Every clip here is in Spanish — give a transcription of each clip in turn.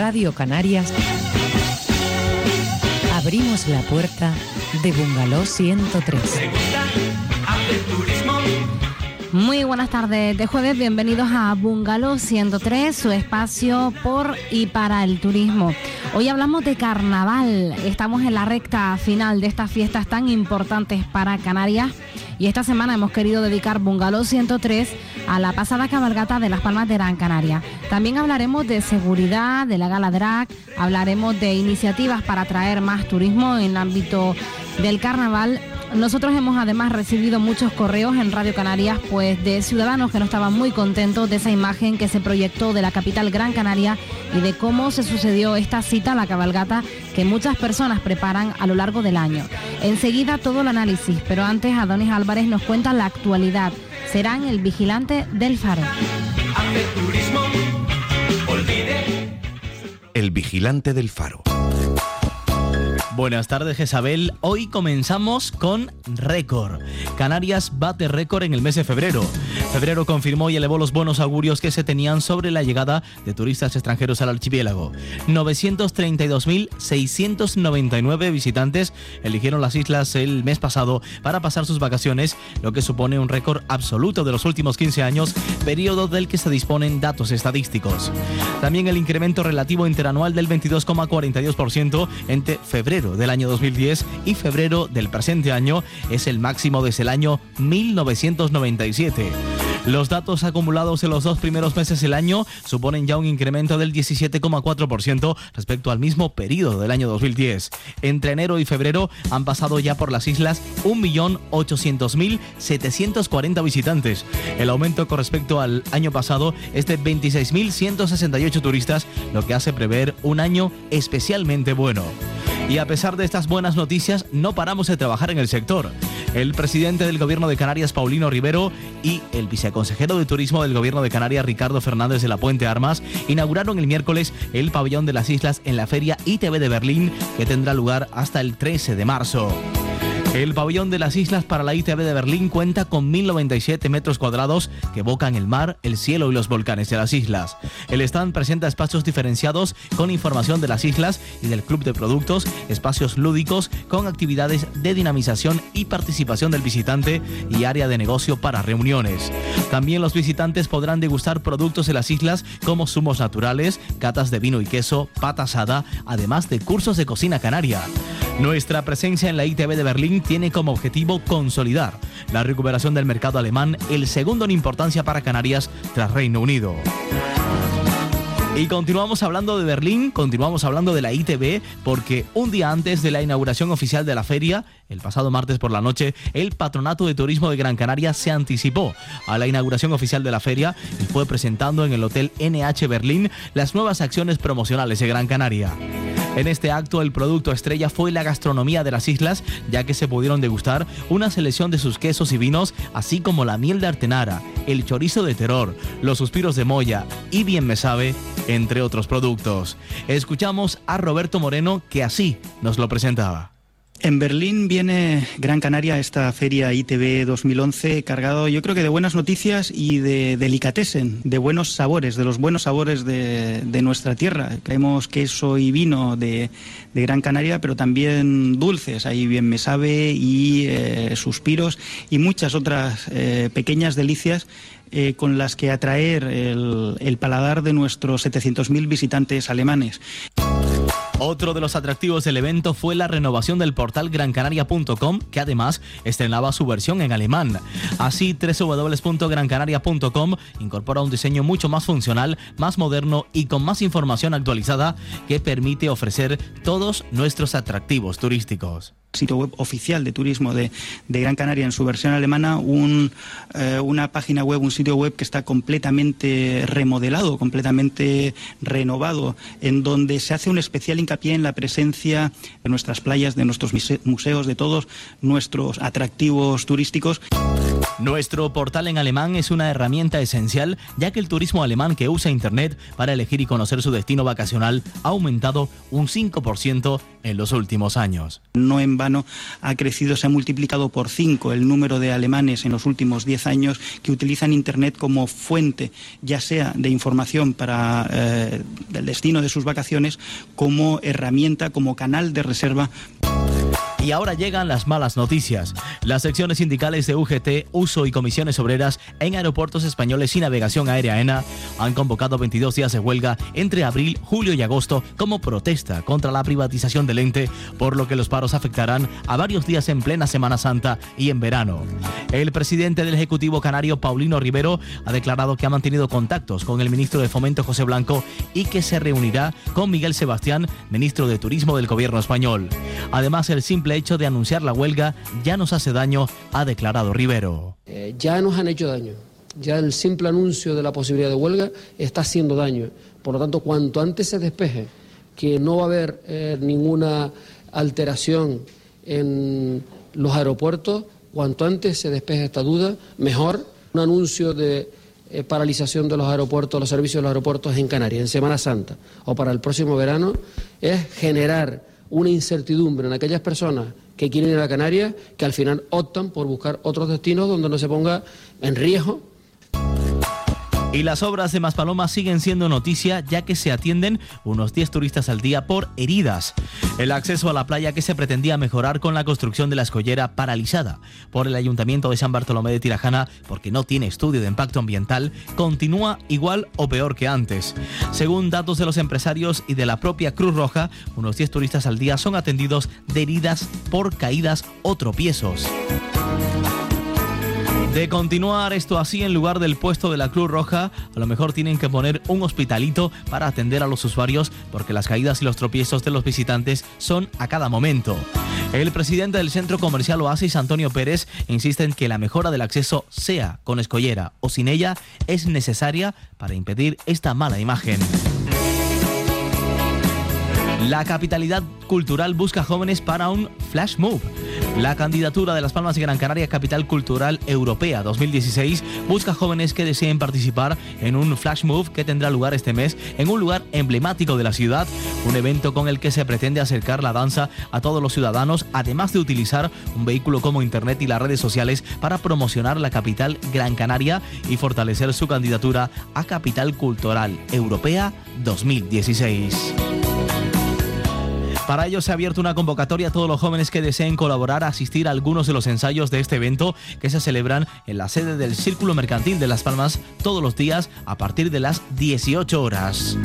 Radio Canarias abrimos la puerta de Bungalow 103. Muy buenas tardes de jueves, bienvenidos a Bungalow 103, su espacio por y para el turismo. Hoy hablamos de carnaval, estamos en la recta final de estas fiestas tan importantes para Canarias y esta semana hemos querido dedicar Bungalow 103 a la pasada cabalgata de Las Palmas de Gran Canaria. También hablaremos de seguridad, de la gala drag, hablaremos de iniciativas para atraer más turismo en el ámbito del carnaval. Nosotros hemos además recibido muchos correos en Radio Canarias pues de ciudadanos que no estaban muy contentos de esa imagen que se proyectó de la capital Gran Canaria y de cómo se sucedió esta cita, la cabalgata, que muchas personas preparan a lo largo del año. Enseguida todo el análisis, pero antes Adonis Álvarez nos cuenta la actualidad. Serán el vigilante del faro. El vigilante del faro. Buenas tardes, Jezabel. Hoy comenzamos con récord. Canarias bate récord en el mes de febrero. Febrero confirmó y elevó los buenos augurios que se tenían sobre la llegada de turistas extranjeros al archipiélago. 932.699 visitantes eligieron las islas el mes pasado para pasar sus vacaciones, lo que supone un récord absoluto de los últimos 15 años, periodo del que se disponen datos estadísticos. También el incremento relativo interanual del 22,42% entre febrero del año 2010 y febrero del presente año es el máximo desde el año 1997. Los datos acumulados en los dos primeros meses del año suponen ya un incremento del 17,4% respecto al mismo periodo del año 2010. Entre enero y febrero han pasado ya por las islas 1.800.740 visitantes. El aumento con respecto al año pasado es de 26.168 turistas, lo que hace prever un año especialmente bueno. Y a pesar de estas buenas noticias, no paramos de trabajar en el sector. El presidente del Gobierno de Canarias, Paulino Rivero, y el viceconsejero de Turismo del Gobierno de Canarias, Ricardo Fernández de la Puente Armas, inauguraron el miércoles el pabellón de las islas en la Feria ITB de Berlín, que tendrá lugar hasta el 13 de marzo. El pabellón de las islas para la ITB de Berlín cuenta con 1.097 metros cuadrados que evocan el mar, el cielo y los volcanes de las islas. El stand presenta espacios diferenciados con información de las islas y del club de productos, espacios lúdicos con actividades de dinamización y participación del visitante y área de negocio para reuniones. También los visitantes podrán degustar productos de las islas como zumos naturales, catas de vino y queso, pata asada, además de cursos de cocina canaria. Nuestra presencia en la ITB de Berlín tiene como objetivo consolidar la recuperación del mercado alemán, el segundo en importancia para Canarias tras Reino Unido. Y continuamos hablando de Berlín, continuamos hablando de la ITB, porque un día antes de la inauguración oficial de la feria, el pasado martes por la noche, el Patronato de Turismo de Gran Canaria se anticipó a la inauguración oficial de la feria y fue presentando en el Hotel NH Berlín las nuevas acciones promocionales de Gran Canaria. En este acto, el producto estrella fue la gastronomía de las islas, ya que se pudieron degustar una selección de sus quesos y vinos, así como la miel de Artenara, el chorizo de Terror, los suspiros de Moya y Bien Me Sabe, entre otros productos. Escuchamos a Roberto Moreno, que así nos lo presentaba. En Berlín viene Gran Canaria a esta feria ITB 2011 cargado, yo creo que de buenas noticias y de delicatessen, de buenos sabores, de los buenos sabores de nuestra tierra. Traemos queso y vino de Gran Canaria, pero también dulces. Ahí Bien Me Sabe y suspiros y muchas otras pequeñas delicias con las que atraer el paladar de nuestros 700.000 visitantes alemanes. Otro de los atractivos del evento fue la renovación del portal grancanaria.com, que además estrenaba su versión en alemán. Así, www.grancanaria.com incorpora un diseño mucho más funcional, más moderno y con más información actualizada que permite ofrecer todos nuestros atractivos turísticos. Sitio web oficial de turismo de Gran Canaria en su versión alemana, una página web, un sitio web que está completamente remodelado, completamente renovado, en donde se hace un especial hincapié en la presencia de nuestras playas, de nuestros museos, de todos nuestros atractivos turísticos. Nuestro portal en alemán es una herramienta esencial, ya que el turismo alemán que usa Internet para elegir y conocer su destino vacacional ha aumentado un 5% en los últimos años. No en vano ha crecido, se ha multiplicado por 5 el número de alemanes en los últimos 10 años que utilizan Internet como fuente, ya sea de información para el destino de sus vacaciones, como herramienta, como canal de reserva. Y ahora llegan las malas noticias. Las secciones sindicales de UGT, Uso y Comisiones Obreras en aeropuertos españoles y navegación aérea AENA han convocado 22 días de huelga entre abril, julio y agosto como protesta contra la privatización del ente, por lo que los paros afectarán a varios días en plena Semana Santa y en verano. El presidente del Ejecutivo canario, Paulino Rivero, ha declarado que ha mantenido contactos con el ministro de Fomento, José Blanco, y que se reunirá con Miguel Sebastián, ministro de Turismo del Gobierno español. Además, el simple hecho de anunciar la huelga ya nos hace daño, ha declarado Rivero. Ya nos han hecho daño. Ya el simple anuncio de la posibilidad de huelga está haciendo daño. Por lo tanto, cuanto antes se despeje que no va a haber ninguna alteración en los aeropuertos, cuanto antes se despeje esta duda, mejor. Un anuncio de paralización de los aeropuertos, los servicios de los aeropuertos en Canarias, en Semana Santa o para el próximo verano, es generar una incertidumbre en aquellas personas que quieren ir a Canarias, que al final optan por buscar otros destinos donde no se ponga en riesgo. Y las obras de Maspalomas siguen siendo noticia, ya que se atienden unos 10 turistas al día por heridas. El acceso a la playa, que se pretendía mejorar con la construcción de la escollera, paralizada por el Ayuntamiento de San Bartolomé de Tirajana porque no tiene estudio de impacto ambiental, continúa igual o peor que antes. Según datos de los empresarios y de la propia Cruz Roja, unos 10 turistas al día son atendidos de heridas por caídas o tropiezos. De continuar esto así, en lugar del puesto de la Cruz Roja, a lo mejor tienen que poner un hospitalito para atender a los usuarios, porque las caídas y los tropiezos de los visitantes son a cada momento. El presidente del centro comercial Oasis, Antonio Pérez, insiste en que la mejora del acceso, sea con escollera o sin ella, es necesaria para impedir esta mala imagen. La capitalidad cultural busca jóvenes para un flash move. La candidatura de Las Palmas de Gran Canaria Capital Cultural Europea 2016 busca jóvenes que deseen participar en un flash move que tendrá lugar este mes en un lugar emblemático de la ciudad, un evento con el que se pretende acercar la danza a todos los ciudadanos, además de utilizar un vehículo como Internet y las redes sociales para promocionar la capital Gran Canaria y fortalecer su candidatura a Capital Cultural Europea 2016. Para ello se ha abierto una convocatoria a todos los jóvenes que deseen colaborar a asistir a algunos de los ensayos de este evento, que se celebran en la sede del Círculo Mercantil de Las Palmas todos los días a partir de las 18 horas.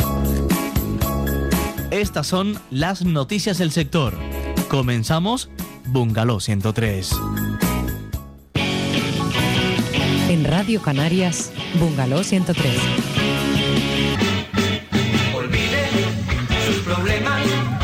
Estas son las noticias del sector. Comenzamos Bungalow 103. En Radio Canarias, Bungalow 103. Olvide sus problemas.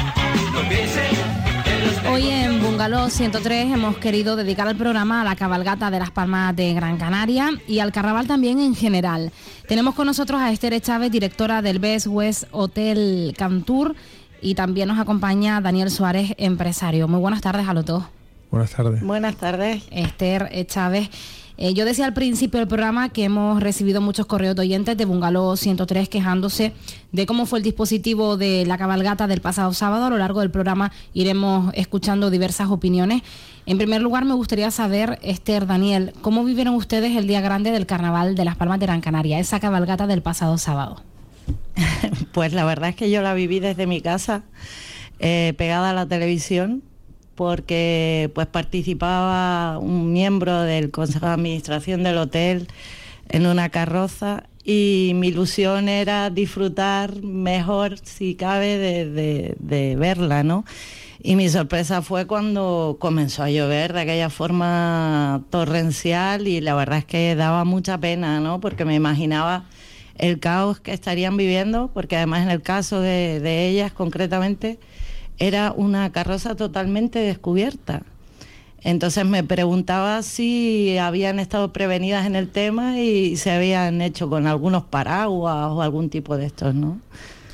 Hoy en Bungalow 103 hemos querido dedicar el programa a la cabalgata de Las Palmas de Gran Canaria y al carnaval también en general. Tenemos con nosotros a Esther Chávez, directora del Best West Hotel Cantur, y también nos acompaña Daniel Suárez, empresario. Muy buenas tardes a los dos. Buenas tardes. Buenas tardes. Esther Chávez. Yo decía al principio del programa que hemos recibido muchos correos de oyentes de Bungalow 103 quejándose de cómo fue el dispositivo de la cabalgata del pasado sábado. A lo largo del programa iremos escuchando diversas opiniones. En primer lugar, me gustaría saber, Esther, Daniel, ¿cómo vivieron ustedes el día grande del carnaval de Las Palmas de Gran Canaria, esa cabalgata del pasado sábado? Pues la verdad es que yo la viví desde mi casa, pegada a la televisión, porque pues participaba un miembro del Consejo de Administración del hotel en una carroza y mi ilusión era disfrutar mejor, si cabe, de verla, ¿no? Y mi sorpresa fue cuando comenzó a llover de aquella forma torrencial y la verdad es que daba mucha pena, ¿no? Porque me imaginaba el caos que estarían viviendo, porque además en el caso de ellas concretamente era una carroza totalmente descubierta. Entonces me preguntaba si habían estado prevenidas en el tema y se habían hecho con algunos paraguas o algún tipo de estos, ¿no?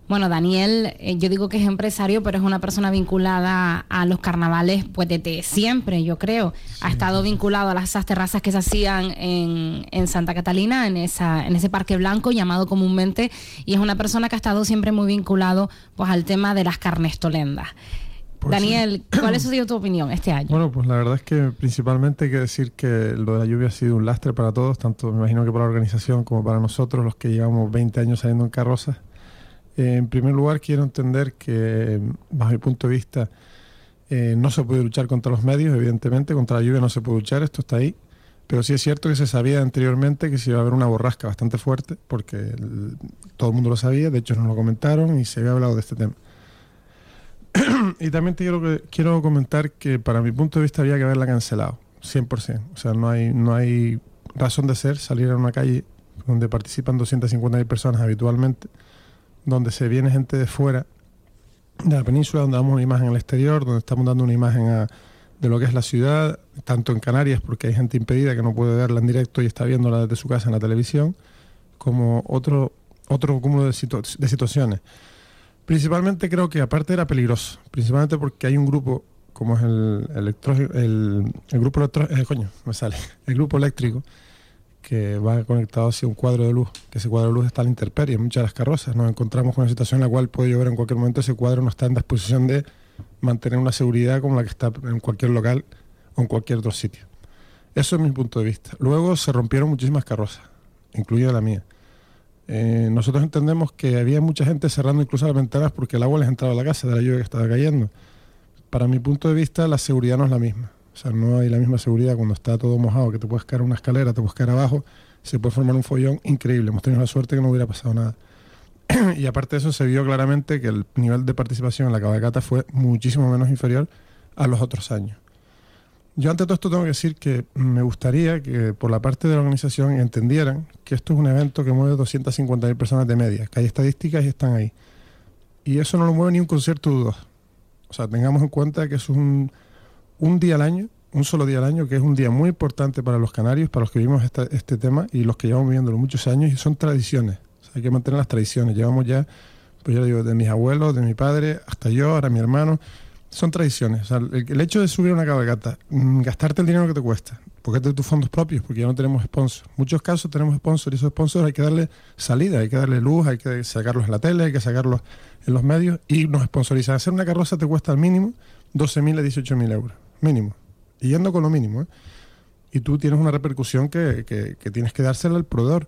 Bueno, Daniel, yo digo que es empresario, pero es una persona vinculada a los carnavales pues desde siempre, yo creo. Sí, ha estado vinculado a esas terrazas que se hacían en Santa Catalina, en ese Parque Blanco llamado comúnmente, y es una persona que ha estado siempre muy vinculado pues al tema de las carnestolendas. Pues Daniel, sí. ¿Cuál ha sido tu opinión este año? Bueno, pues la verdad es que principalmente hay que decir que lo de la lluvia ha sido un lastre para todos, tanto me imagino que para la organización como para nosotros, los que llevamos 20 años saliendo en carrozas. En primer lugar, quiero entender que, bajo mi punto de vista, no se puede luchar contra los medios, evidentemente, contra la lluvia no se puede luchar, esto está ahí, pero sí es cierto que se sabía anteriormente que se iba a haber una borrasca bastante fuerte, porque todo el mundo lo sabía, de hecho nos lo comentaron y se había hablado de este tema. Y también quiero comentar que para mi punto de vista había que haberla cancelado, 100%. O sea, no hay razón de ser salir a una calle donde participan 250.000 personas habitualmente, donde se viene gente de fuera de la península, donde damos una imagen al exterior, donde estamos dando una imagen de lo que es la ciudad, tanto en Canarias, porque hay gente impedida que no puede verla en directo y está viéndola desde su casa en la televisión, como otro cúmulo de situaciones. Principalmente creo que aparte era peligroso, principalmente porque hay un grupo como es el grupo eléctrico que va conectado hacia un cuadro de luz, que ese cuadro de luz está a la intemperie. En muchas de las carrozas nos encontramos con una situación en la cual puede llover en cualquier momento, ese cuadro no está en disposición de mantener una seguridad como la que está en cualquier local o en cualquier otro sitio. Eso es mi punto de vista. Luego se rompieron muchísimas carrozas, incluida la mía. Nosotros entendemos que había mucha gente cerrando incluso las ventanas porque el agua les entraba a la casa de la lluvia que estaba cayendo. Para mi punto de vista, la seguridad no es la misma. O sea, no hay la misma seguridad cuando está todo mojado, que te puedes caer una escalera, te puedes caer abajo, se puede formar un follón increíble. Hemos tenido la suerte que no hubiera pasado nada. Y aparte de eso, se vio claramente que el nivel de participación en la cabalgata fue muchísimo menos inferior a los otros años. Yo ante todo esto tengo que decir que me gustaría que por la parte de la organización entendieran que esto es un evento que mueve 250.000 personas de media, que hay estadísticas y están ahí. Y eso no lo mueve ni un concierto de dos. O sea, tengamos en cuenta que es un día al año, un solo día al año, que es un día muy importante para los canarios, para los que vivimos este tema y los que llevamos viviéndolo muchos años, y son tradiciones. O sea, hay que mantener las tradiciones. Llevamos ya, pues yo digo, de mis abuelos, de mi padre, hasta yo, ahora mi hermano. Son tradiciones. O sea, el hecho de subir una cabalgata, gastarte el dinero que te cuesta, porque es de tus fondos propios, porque ya no tenemos sponsors. En muchos casos tenemos sponsors y esos sponsors hay que darle salida, hay que darle luz, hay que sacarlos en la tele, hay que sacarlos en los medios y nos sponsorizan. Hacer una carroza te cuesta al mínimo 12.000 a 18.000 euros. Mínimo. Y yendo con lo mínimo, ¿eh? Y tú tienes una repercusión que tienes que dársela al proveedor,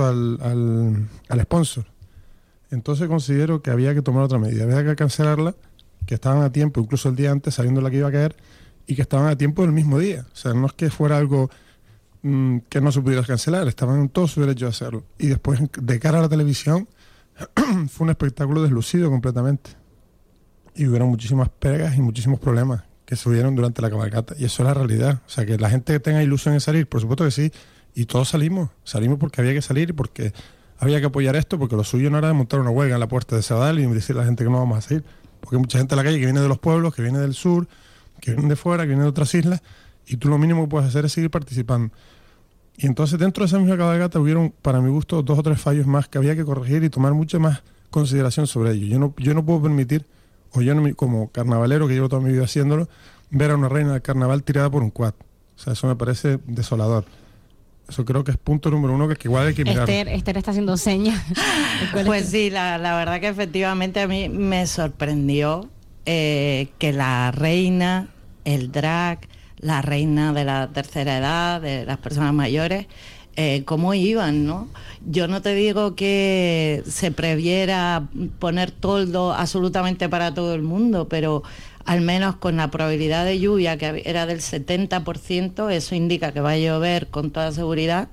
al sponsor. Entonces considero que había que tomar otra medida. Había que cancelarla, que estaban a tiempo, incluso el día antes, sabiendo la que iba a caer, y que estaban a tiempo del mismo día. O sea, no es que fuera algo que no se pudiera cancelar, estaban en todo su derecho de hacerlo. Y después, de cara a la televisión, fue un espectáculo deslucido completamente. Y hubieron muchísimas pegas y muchísimos problemas que se hubieron durante la cabalgata. Y eso es la realidad. O sea, que la gente tenga ilusión en salir, por supuesto que sí. Y todos salimos porque había que salir y porque había que apoyar esto, porque lo suyo no era de montar una huelga en la puerta de Sabadell y decirle a la gente que no vamos a salir. Porque hay mucha gente en la calle que viene de los pueblos, que viene del sur, que viene de fuera, que viene de otras islas, y tú lo mínimo que puedes hacer es seguir participando. Y entonces dentro de esa misma cabalgata hubieron, para mi gusto, 2 o 3 fallos más que había que corregir y tomar mucha más consideración sobre ello. Yo no puedo permitir, o yo no, como carnavalero que llevo toda mi vida haciéndolo, ver a una reina del carnaval tirada por un quad. O sea, eso me parece desolador. Eso creo que es punto número 1 que igual hay que mirar. Esther está haciendo señas. Pues sí, la verdad que efectivamente a mí me sorprendió que la reina, el drag, la reina de la tercera edad, de las personas mayores, cómo iban, ¿no? Yo no te digo que se previera poner toldo absolutamente para todo el mundo, pero al menos con la probabilidad de lluvia, que era del 70%, eso indica que va a llover con toda seguridad.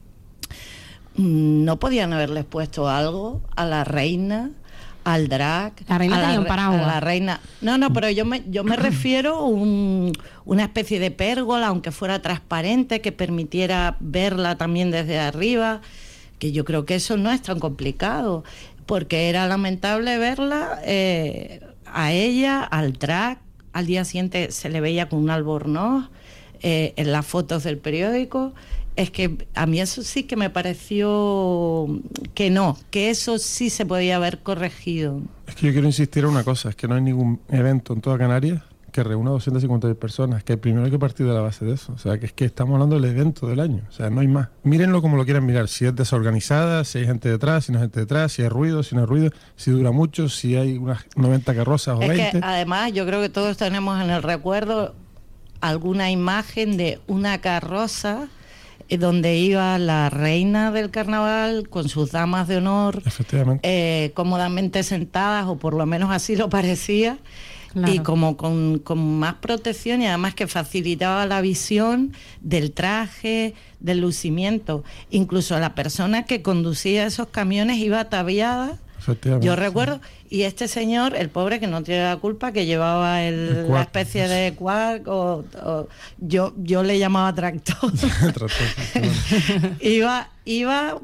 ¿No podían haberles puesto algo a la reina, al drag? La reina tenía un paraguas. A la reina. No, pero yo me refiero a una especie de pérgola, aunque fuera transparente, que permitiera verla también desde arriba, que yo creo que eso no es tan complicado, porque era lamentable verla... a ella, al drag, al día siguiente se le veía con un albornoz en las fotos del periódico, Es que a mí eso sí que me pareció que no, que eso sí se podía haber corregido. Es que yo quiero insistir en una cosa, es que no hay ningún evento en toda Canarias que reúna 250.000 personas, que primero hay que partir de la base de eso. O sea, que es que estamos hablando del evento del año, o sea, no hay más. Mírenlo como lo quieran mirar, si es desorganizada, si hay gente detrás, si no hay gente detrás, si hay ruido, si no hay ruido, si dura mucho, si hay unas 90 carrozas o 20. Es que además yo creo que todos tenemos en el recuerdo alguna imagen de una carroza donde iba la reina del carnaval con sus damas de honor, cómodamente sentadas, o por lo menos así lo parecía, claro. Y como con más protección, y además que facilitaba la visión del traje, del lucimiento. Incluso la persona que conducía esos camiones iba ataviada. Yo recuerdo, y este señor, el pobre que no tiene la culpa, que llevaba la especie de quark, yo le llamaba tractor. Iba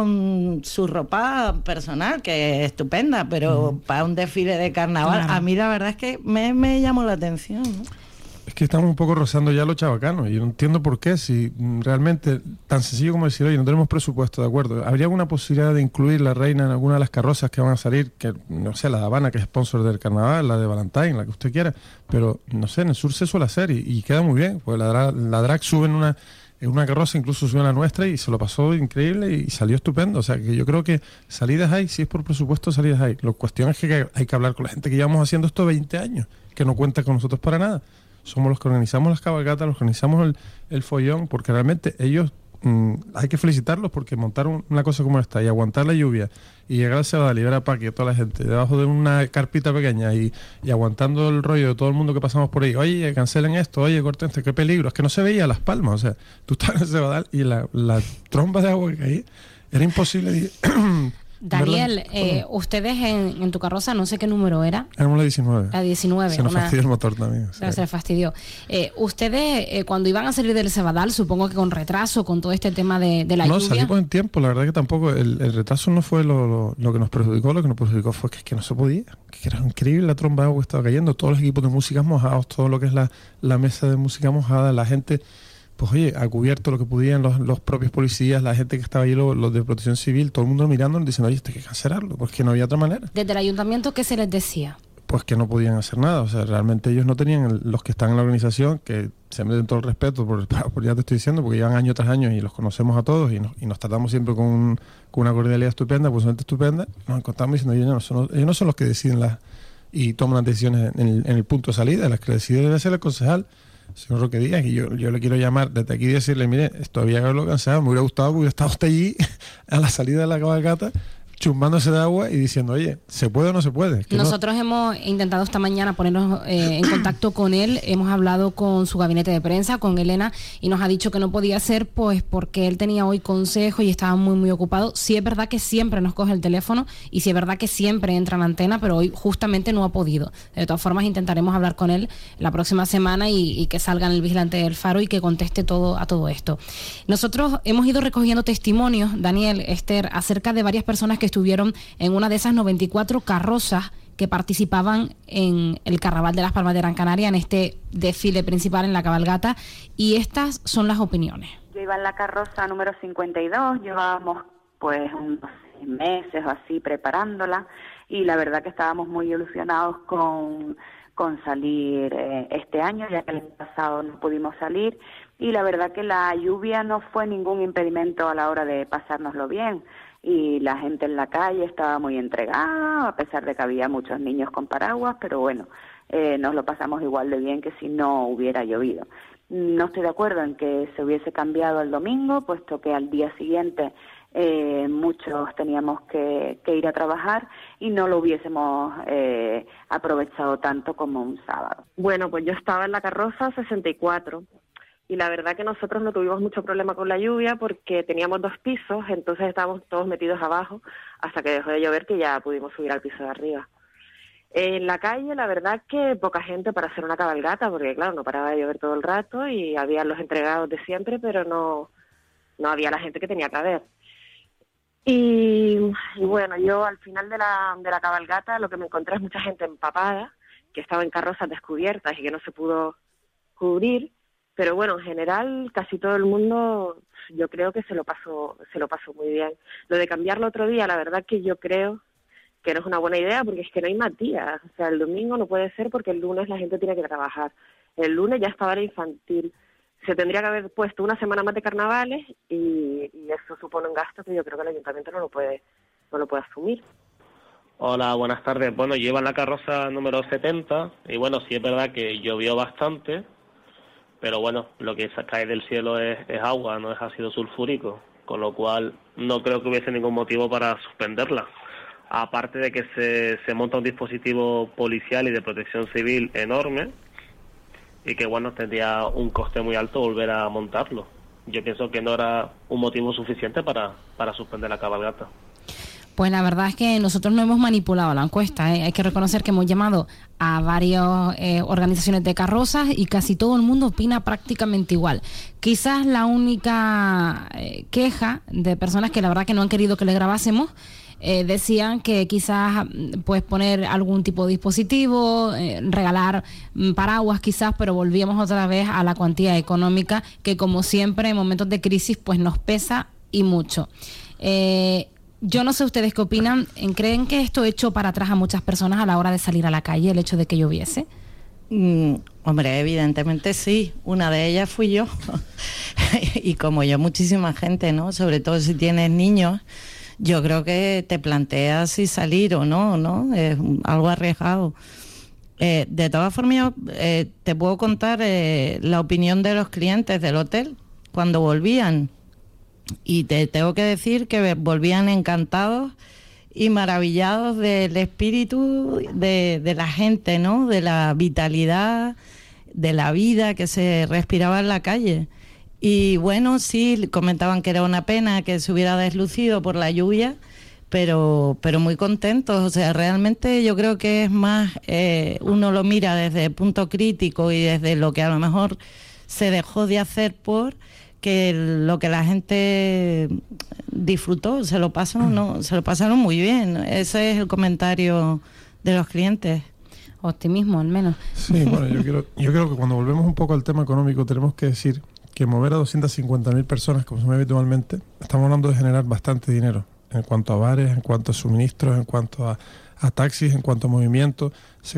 con su ropa personal, que es estupenda, pero para un desfile de carnaval, claro. A mí la verdad es que me llamó la atención, ¿no? Es que estamos un poco rozando ya lo chabacano, y no entiendo por qué, si realmente, tan sencillo como decir, oye, no tenemos presupuesto, de acuerdo, ¿habría alguna posibilidad de incluir la reina en alguna de las carrozas que van a salir, que no sé, la de Habana, que es sponsor del carnaval, la de Valentine, la que usted quiera, pero no sé, en el sur se suele hacer y queda muy bien, pues la drag sube en una carroza, incluso subió a la nuestra y se lo pasó increíble y salió estupendo. O sea, que yo creo que salidas hay, si es por presupuesto, salidas hay. La cuestión es que hay que hablar con la gente que llevamos haciendo esto 20 años, que no cuenta con nosotros para nada. Somos los que organizamos las cabalgatas, los que organizamos el follón, porque realmente ellos hay que felicitarlos, porque montar una cosa como esta y aguantar la lluvia y llegar al Cebadal y ver a Paqui, a toda la gente debajo de una carpita pequeña y aguantando el rollo de todo el mundo que pasamos por ahí, oye, cancelen esto, oye, córtense, qué peligro, es que no se veía Las Palmas, o sea, tú estabas en el Cebadal y la tromba de agua que caía era imposible. Daniel, ustedes en tu carroza, no sé qué número era. Éramos la 19. La 19. Se nos fastidió el motor también. Se les fastidió. Ustedes, cuando iban a salir del Cebadal, supongo que con retraso, con todo este tema de la lluvia. No, salimos en tiempo. La verdad que tampoco, el retraso no fue lo que nos perjudicó. Lo que nos perjudicó fue que no se podía. Que era increíble la tromba de agua que estaba cayendo. Todos los equipos de música mojados, todo lo que es la mesa de música mojada, la gente... Pues oye, ha cubierto lo que podían los propios policías, la gente que estaba allí, los de protección civil, todo el mundo mirándonos diciendo, oye, esto hay que cancelarlo, porque no había otra manera. ¿Desde el ayuntamiento qué se les decía? Pues que no podían hacer nada, o sea, realmente ellos no tenían, los que están en la organización, que se meten todo el respeto, por ya te estoy diciendo, porque llevan año tras año y los conocemos a todos y nos tratamos siempre con una cordialidad estupenda, pues gente estupenda, nos encontramos diciendo, ellos no son los que deciden y toman las decisiones en el punto de salida, las que decide debe ser el concejal, señor Roque Díaz, y yo le quiero llamar desde aquí y decirle, mire, esto había que haberlo cancelado, me hubiera gustado que hubiera estado usted allí a la salida de la cabalgata chumbándose de agua y diciendo, oye, ¿se puede o no se puede? Nosotros hemos intentado esta mañana ponernos en contacto con él, hemos hablado con su gabinete de prensa, con Elena, y nos ha dicho que no podía ser pues porque él tenía hoy consejo y estaba muy muy ocupado. Sí es verdad que siempre nos coge el teléfono y sí es verdad que siempre entra en antena, pero hoy justamente no ha podido. De todas formas intentaremos hablar con él la próxima semana y que salga en el Vigilante del Faro y que conteste a todo esto. Nosotros hemos ido recogiendo testimonios, Daniel, Esther, acerca de varias personas que estuvieron en una de esas 94 carrozas que participaban en el Carnaval de Las Palmas de Gran Canaria, en este desfile principal en la cabalgata, y estas son las opiniones. Yo iba en la carroza número 52, llevábamos pues unos 6 meses o así preparándola, y la verdad que estábamos muy ilusionados con salir este año, ya que el año pasado no pudimos salir, y la verdad que la lluvia no fue ningún impedimento a la hora de pasárnoslo bien. Y la gente en la calle estaba muy entregada, a pesar de que había muchos niños con paraguas, pero bueno, nos lo pasamos igual de bien que si no hubiera llovido. No estoy de acuerdo en que se hubiese cambiado el domingo, puesto que al día siguiente muchos teníamos que ir a trabajar y no lo hubiésemos aprovechado tanto como un sábado. Bueno, pues yo estaba en la carroza 64. Y la verdad que nosotros no tuvimos mucho problema con la lluvia porque teníamos 2 pisos, entonces estábamos todos metidos abajo hasta que dejó de llover, que ya pudimos subir al piso de arriba. En la calle la verdad que poca gente para hacer una cabalgata, porque claro, no paraba de llover todo el rato y había los entregados de siempre, pero no había la gente que tenía que haber. Y bueno, yo al final de la cabalgata lo que me encontré es mucha gente empapada, que estaba en carrozas descubiertas y que no se pudo cubrir. Pero bueno, en general casi todo el mundo yo creo que se lo pasó muy bien. Lo de cambiarlo otro día, la verdad que yo creo que no es una buena idea, porque es que no hay más días. O sea, el domingo no puede ser porque el lunes la gente tiene que trabajar. El lunes ya estaba la infantil. Se tendría que haber puesto una semana más de carnavales y eso supone un gasto que yo creo que el ayuntamiento no lo puede asumir. Hola, buenas tardes. Bueno, llevan la carroza número 70 y bueno, sí es verdad que llovió bastante, pero bueno, lo que cae del cielo es agua, no es ácido sulfúrico, con lo cual no creo que hubiese ningún motivo para suspenderla. Aparte de que se monta un dispositivo policial y de protección civil enorme y que bueno, tendría un coste muy alto volver a montarlo. Yo pienso que no era un motivo suficiente para suspender la cabalgata. Pues la verdad es que nosotros no hemos manipulado la encuesta, ¿eh? Hay que reconocer que hemos llamado a varias organizaciones de carrozas y casi todo el mundo opina prácticamente igual. Quizás la única queja de personas que la verdad que no han querido que le grabásemos, decían que quizás pues poner algún tipo de dispositivo, regalar paraguas quizás, pero volvíamos otra vez a la cuantía económica que como siempre en momentos de crisis pues nos pesa y mucho. Yo no sé ustedes qué opinan. ¿Creen que esto echó para atrás a muchas personas a la hora de salir a la calle, el hecho de que lloviese? Hombre, evidentemente sí. Una de ellas fui yo. Y como yo, muchísima gente, ¿no? Sobre todo si tienes niños, yo creo que te planteas si salir o no, ¿no? Es algo arriesgado. De todas formas, te puedo contar la opinión de los clientes del hotel cuando volvían. Y te tengo que decir que volvían encantados y maravillados del espíritu de la gente, ¿no? De la vitalidad, de la vida que se respiraba en la calle. Y bueno, sí, comentaban que era una pena que se hubiera deslucido por la lluvia, pero muy contentos. O sea, realmente yo creo que es más, uno lo mira desde el punto crítico y desde lo que a lo mejor se dejó de hacer que lo que la gente disfrutó, se lo pasaron muy bien. Ese es el comentario de los clientes. Optimismo, al menos. Sí, bueno, yo creo que cuando volvemos un poco al tema económico tenemos que decir que mover a 250.000 personas, como se mueve habitualmente, estamos hablando de generar bastante dinero en cuanto a bares, en cuanto a suministros, en cuanto a taxis, en cuanto a movimiento.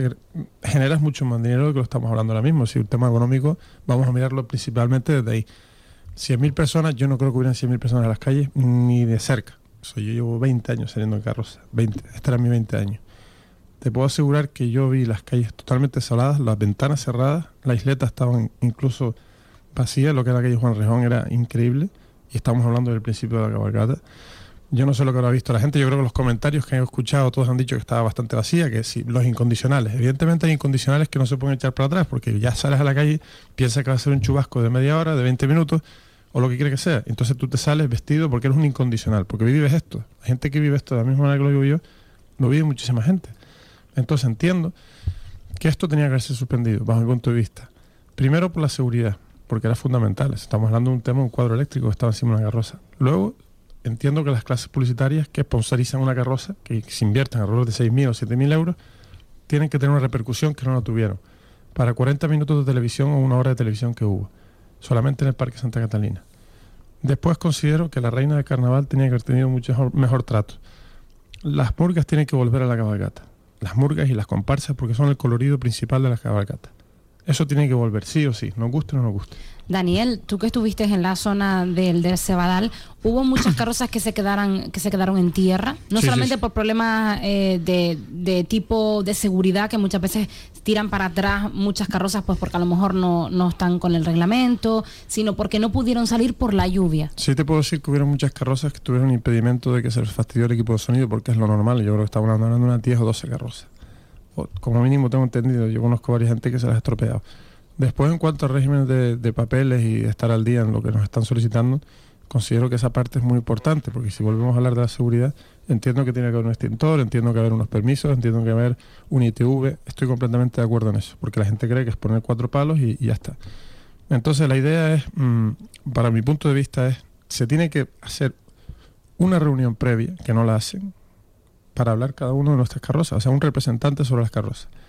Generas mucho más dinero de lo que lo estamos hablando ahora mismo. Si el tema económico vamos a mirarlo principalmente desde ahí. 100.000 personas, yo no creo que hubieran 100.000 personas en las calles ni de cerca. Yo llevo 20 años saliendo en carroza, 20, este era mi 20 años. Te puedo asegurar que yo vi las calles totalmente desoladas, las ventanas cerradas, las isletas estaban incluso vacías, lo que era la calle Juan Rejón era increíble, y estamos hablando del principio de la cabalgata. Yo no sé lo que habrá visto la gente, yo creo que los comentarios que he escuchado todos han dicho que estaba bastante vacía, que sí, los incondicionales. Evidentemente hay incondicionales que no se pueden echar para atrás, porque ya sales a la calle, piensas que va a ser un chubasco de media hora, de 20 minutos, o lo que quiera que sea. Entonces tú te sales vestido porque eres un incondicional, porque vives esto. La gente que vive esto de la misma manera que lo vivo yo, lo vive muchísima gente. Entonces entiendo que esto tenía que haberse suspendido, bajo mi punto de vista. Primero por la seguridad, porque era fundamental. Estamos hablando de un tema, un cuadro eléctrico que estaba encima de una carroza. Luego, entiendo que las clases publicitarias que sponsorizan una carroza, que se inviertan alrededor de 6.000 o 7.000 euros, tienen que tener una repercusión que no la tuvieron. Para 40 minutos de televisión o una hora de televisión que hubo, solamente en el Parque Santa Catalina. Después considero que la reina del carnaval tenía que haber tenido mucho mejor trato. Las murgas tienen que volver a la cabalgata. Las murgas y las comparsas, porque son el colorido principal de la cabalgata. Eso tiene que volver, sí o sí, nos guste o no nos guste. Daniel, tú que estuviste en la zona del Cebadal, ¿hubo muchas carrozas que se quedaron en tierra? No solamente por problemas de tipo de seguridad, que muchas veces tiran para atrás muchas carrozas pues porque a lo mejor no están con el reglamento, sino porque no pudieron salir por la lluvia. Sí, te puedo decir que hubieron muchas carrozas que tuvieron impedimento de que se les fastidió el equipo de sonido, porque es lo normal. Yo creo que estamos hablando de unas 10 o 12 carrozas. Como mínimo tengo entendido, yo conozco a varias gente que se las ha estropeado. Después, en cuanto a régimen de papeles y estar al día en lo que nos están solicitando, considero que esa parte es muy importante, porque si volvemos a hablar de la seguridad, entiendo que tiene que haber un extintor, entiendo que haber unos permisos, entiendo que haber un ITV, estoy completamente de acuerdo en eso, porque la gente cree que es poner 4 palos y ya está. Entonces la idea es, para mi punto de vista, se tiene que hacer una reunión previa, que no la hacen, para hablar cada uno de nuestras carrozas, o sea, un representante sobre las carrozas.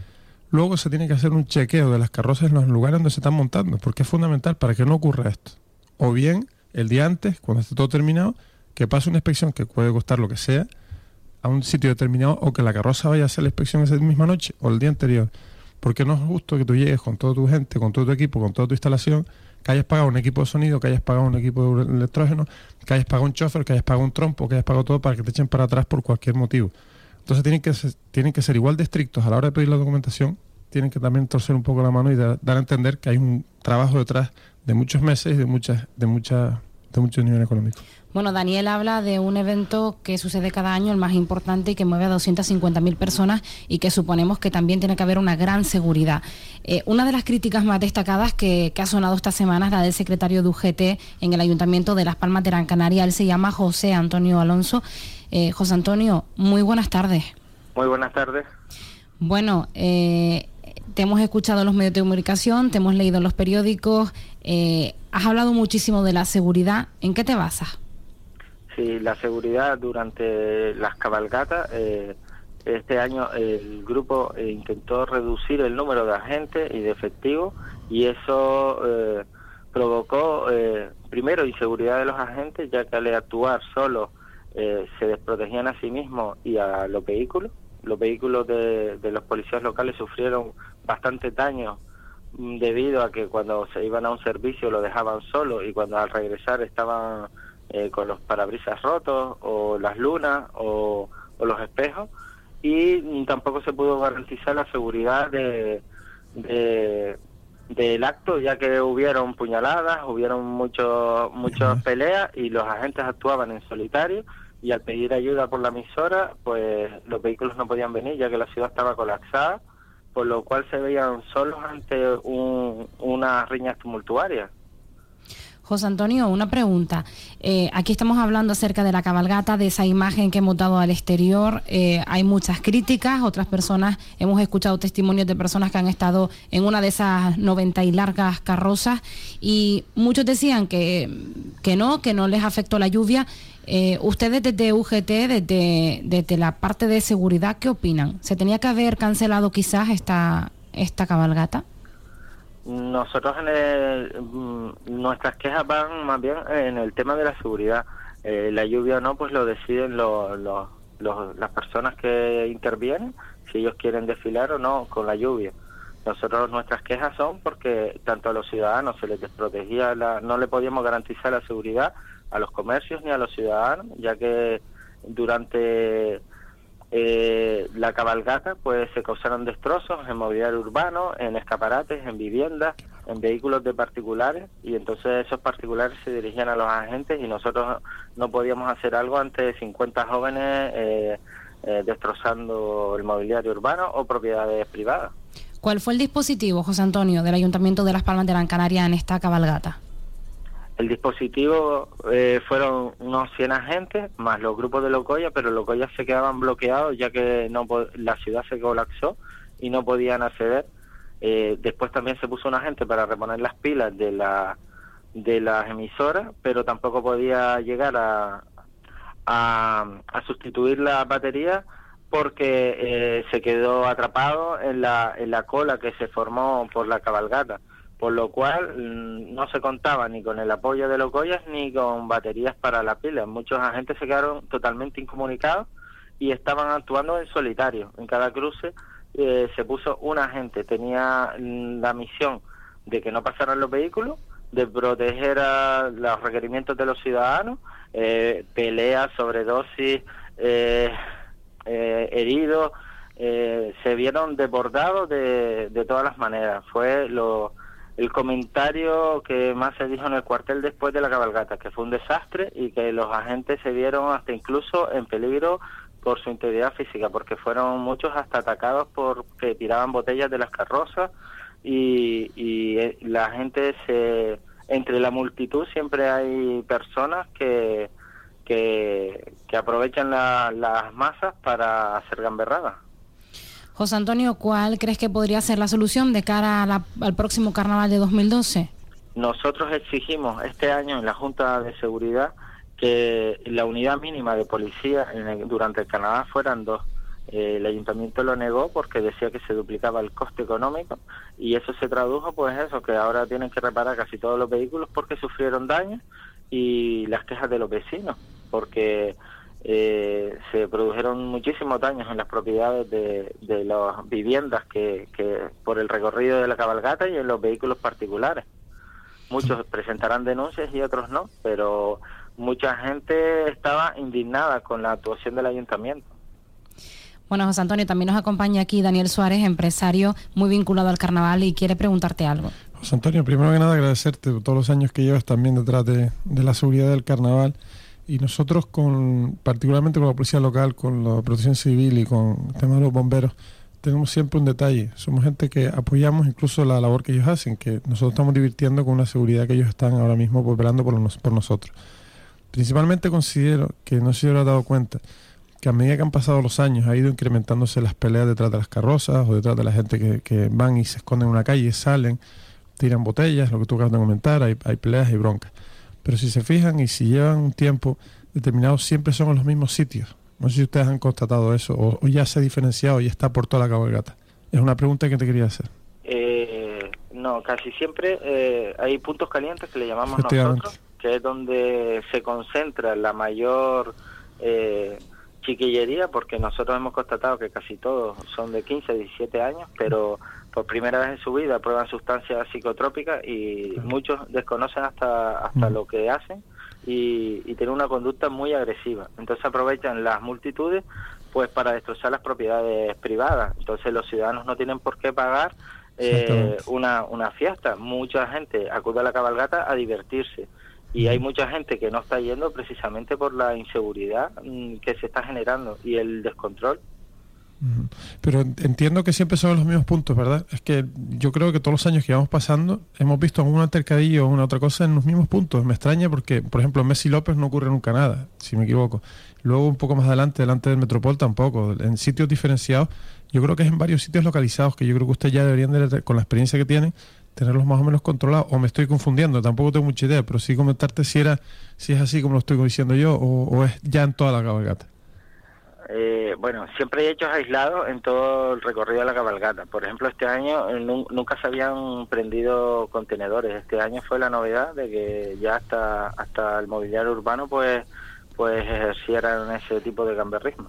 luego se tiene que hacer un chequeo de las carrozas en los lugares donde se están montando, porque es fundamental para que no ocurra esto. O bien, el día antes, cuando esté todo terminado, que pase una inspección que puede costar lo que sea, a un sitio determinado, o que la carroza vaya a hacer la inspección esa misma noche o el día anterior. Porque no es justo que tú llegues con toda tu gente, con todo tu equipo, con toda tu instalación, que hayas pagado un equipo de sonido, que hayas pagado un equipo de electrógeno, que hayas pagado un chofer, que hayas pagado un trompo, que hayas pagado todo para que te echen para atrás por cualquier motivo. Entonces tienen que ser igual de estrictos a la hora de pedir la documentación, tienen que también torcer un poco la mano y dar a entender que hay un trabajo detrás de muchos meses y de mucho nivel económico. Bueno, Daniel habla de un evento que sucede cada año, el más importante, y que mueve a 250.000 personas y que suponemos que también tiene que haber una gran seguridad. Una de las críticas más destacadas que ha sonado esta semana es la del secretario de UGT en el Ayuntamiento de Las Palmas de Gran Canaria. Él se llama José Antonio Alonso. José Antonio, muy buenas tardes. Muy buenas tardes. Bueno, te hemos escuchado en los medios de comunicación, te hemos leído en los periódicos, has hablado muchísimo de la seguridad. ¿En qué te basas? Sí, la seguridad durante las cabalgatas. Este año el grupo intentó reducir el número de agentes y de efectivos, y eso provocó primero inseguridad de los agentes, ya que al actuar solo se desprotegían a sí mismos y a los vehículos. Los vehículos de los policías locales sufrieron bastante daño debido a que cuando se iban a un servicio lo dejaban solo, y cuando al regresar estaban con los parabrisas rotos o las lunas o los espejos, y tampoco se pudo garantizar la seguridad del acto, ya que hubieron puñaladas, hubieron muchas peleas, y los agentes actuaban en solitario, y al pedir ayuda por la emisora, pues los vehículos no podían venir, ya que la ciudad estaba colapsada, por lo cual se veían solos ante unas riñas tumultuarias. José Antonio, una pregunta. Aquí estamos hablando acerca de la cabalgata, de esa imagen que hemos dado al exterior. Hay muchas críticas, otras personas, hemos escuchado testimonios de personas que han estado en una de esas 90 y largas carrozas, y muchos decían que no les afectó la lluvia. Ustedes desde UGT, desde la parte de seguridad, ¿qué opinan? ¿Se tenía que haber cancelado quizás esta cabalgata? Nosotros nuestras quejas van más bien en el tema de la seguridad. La lluvia o no, pues lo deciden las personas que intervienen, si ellos quieren desfilar o no con la lluvia. Nosotros, nuestras quejas son porque tanto a los ciudadanos se les desprotegía, no le podíamos garantizar la seguridad a los comercios ni a los ciudadanos, ya que durante la cabalgata pues se causaron destrozos en mobiliario urbano, en escaparates, en viviendas, en vehículos de particulares, y entonces esos particulares se dirigían a los agentes, y nosotros no podíamos hacer algo ante 50 jóvenes destrozando el mobiliario urbano o propiedades privadas. ¿Cuál fue el dispositivo, José Antonio, del Ayuntamiento de Las Palmas de Gran Canaria en esta cabalgata? El dispositivo fueron unos 100 agentes, más los grupos de Locoya, pero Locoya se quedaban bloqueados, ya que la ciudad se colapsó y no podían acceder. Después también se puso un agente para reponer las pilas de las emisoras, pero tampoco podía llegar a sustituir la batería, porque se quedó atrapado en la cola que se formó por la cabalgata, por lo cual no se contaba ni con el apoyo de Locoyas ni con baterías para la pila. Muchos agentes se quedaron totalmente incomunicados y estaban actuando en solitario. En cada cruce se puso un agente, tenía la misión de que no pasaran los vehículos, de proteger a los requerimientos de los ciudadanos, peleas, sobredosis, heridos, se vieron desbordados de todas las maneras. Fue el comentario que más se dijo en el cuartel después de la cabalgata, que fue un desastre y que los agentes se vieron hasta incluso en peligro por su integridad física, porque fueron muchos hasta atacados porque tiraban botellas de las carrozas, y la gente entre la multitud siempre hay personas que aprovechan las masas para hacer gamberradas. José Antonio, ¿cuál crees que podría ser la solución de cara al próximo carnaval de 2012? Nosotros exigimos este año en la Junta de Seguridad que la unidad mínima de policía durante el carnaval fueran 2. El ayuntamiento lo negó porque decía que se duplicaba el coste económico, y eso se tradujo pues eso, que ahora tienen que reparar casi todos los vehículos porque sufrieron daños, y las quejas de los vecinos porque se produjeron muchísimos daños en las propiedades de las viviendas que por el recorrido de la cabalgata y en los vehículos particulares. Muchos presentarán denuncias y otros no, pero mucha gente estaba indignada con la actuación del ayuntamiento. Bueno, José Antonio, también nos acompaña aquí Daniel Suárez, empresario muy vinculado al carnaval, y quiere preguntarte algo. José Antonio, primero que nada agradecerte todos los años que llevas también detrás de la seguridad del carnaval, y nosotros particularmente con la policía local, con la protección civil y con el tema de los bomberos, tenemos siempre un detalle. Somos gente que apoyamos incluso la labor que ellos hacen, que nosotros estamos divirtiendo con una seguridad que ellos están ahora mismo velando por nosotros. Principalmente considero que no se habrá dado cuenta que a medida que han pasado los años ha ido incrementándose las peleas detrás de las carrozas o detrás de la gente que van y se esconden en una calle, salen, tiran botellas, lo que tú acabas de comentar, hay peleas y broncas. Pero si se fijan y si llevan un tiempo determinado, siempre son en los mismos sitios. No sé si ustedes han constatado eso o ya se ha diferenciado y está por toda la cabalgata. Es una pregunta que te quería hacer. No, casi siempre hay puntos calientes que le llamamos nosotros, que es donde se concentra la mayor chiquillería, porque nosotros hemos constatado que casi todos son de 15 a 17 años, pero por primera vez en su vida prueban sustancias psicotrópicas y muchos desconocen hasta lo que hacen y tienen una conducta muy agresiva. Entonces aprovechan las multitudes pues para destrozar las propiedades privadas. Entonces los ciudadanos no tienen por qué pagar una fiesta. Mucha gente acude a la cabalgata a divertirse. Y hay mucha gente que no está yendo precisamente por la inseguridad que se está generando y el descontrol. Pero entiendo que siempre son los mismos puntos, ¿verdad? Es que yo creo que todos los años que vamos pasando hemos visto algún altercadillo o una otra cosa en los mismos puntos. Me extraña porque, por ejemplo, en Messi López no ocurre nunca nada, si me equivoco. Luego un poco más adelante, delante del Metropol tampoco. En sitios diferenciados, yo creo que es en varios sitios localizados que yo creo que ustedes ya deberían, con la experiencia que tienen, tenerlos más o menos controlados. O me estoy confundiendo, tampoco tengo mucha idea, pero sí comentarte si es así como lo estoy diciendo yo o es ya en toda la cabalgata. Bueno, siempre hay hechos aislados en todo el recorrido de la cabalgata. Por ejemplo, este año nunca se habían prendido contenedores. Este año fue la novedad de que ya hasta el mobiliario urbano pues ejercieran ese tipo de gamberrismo.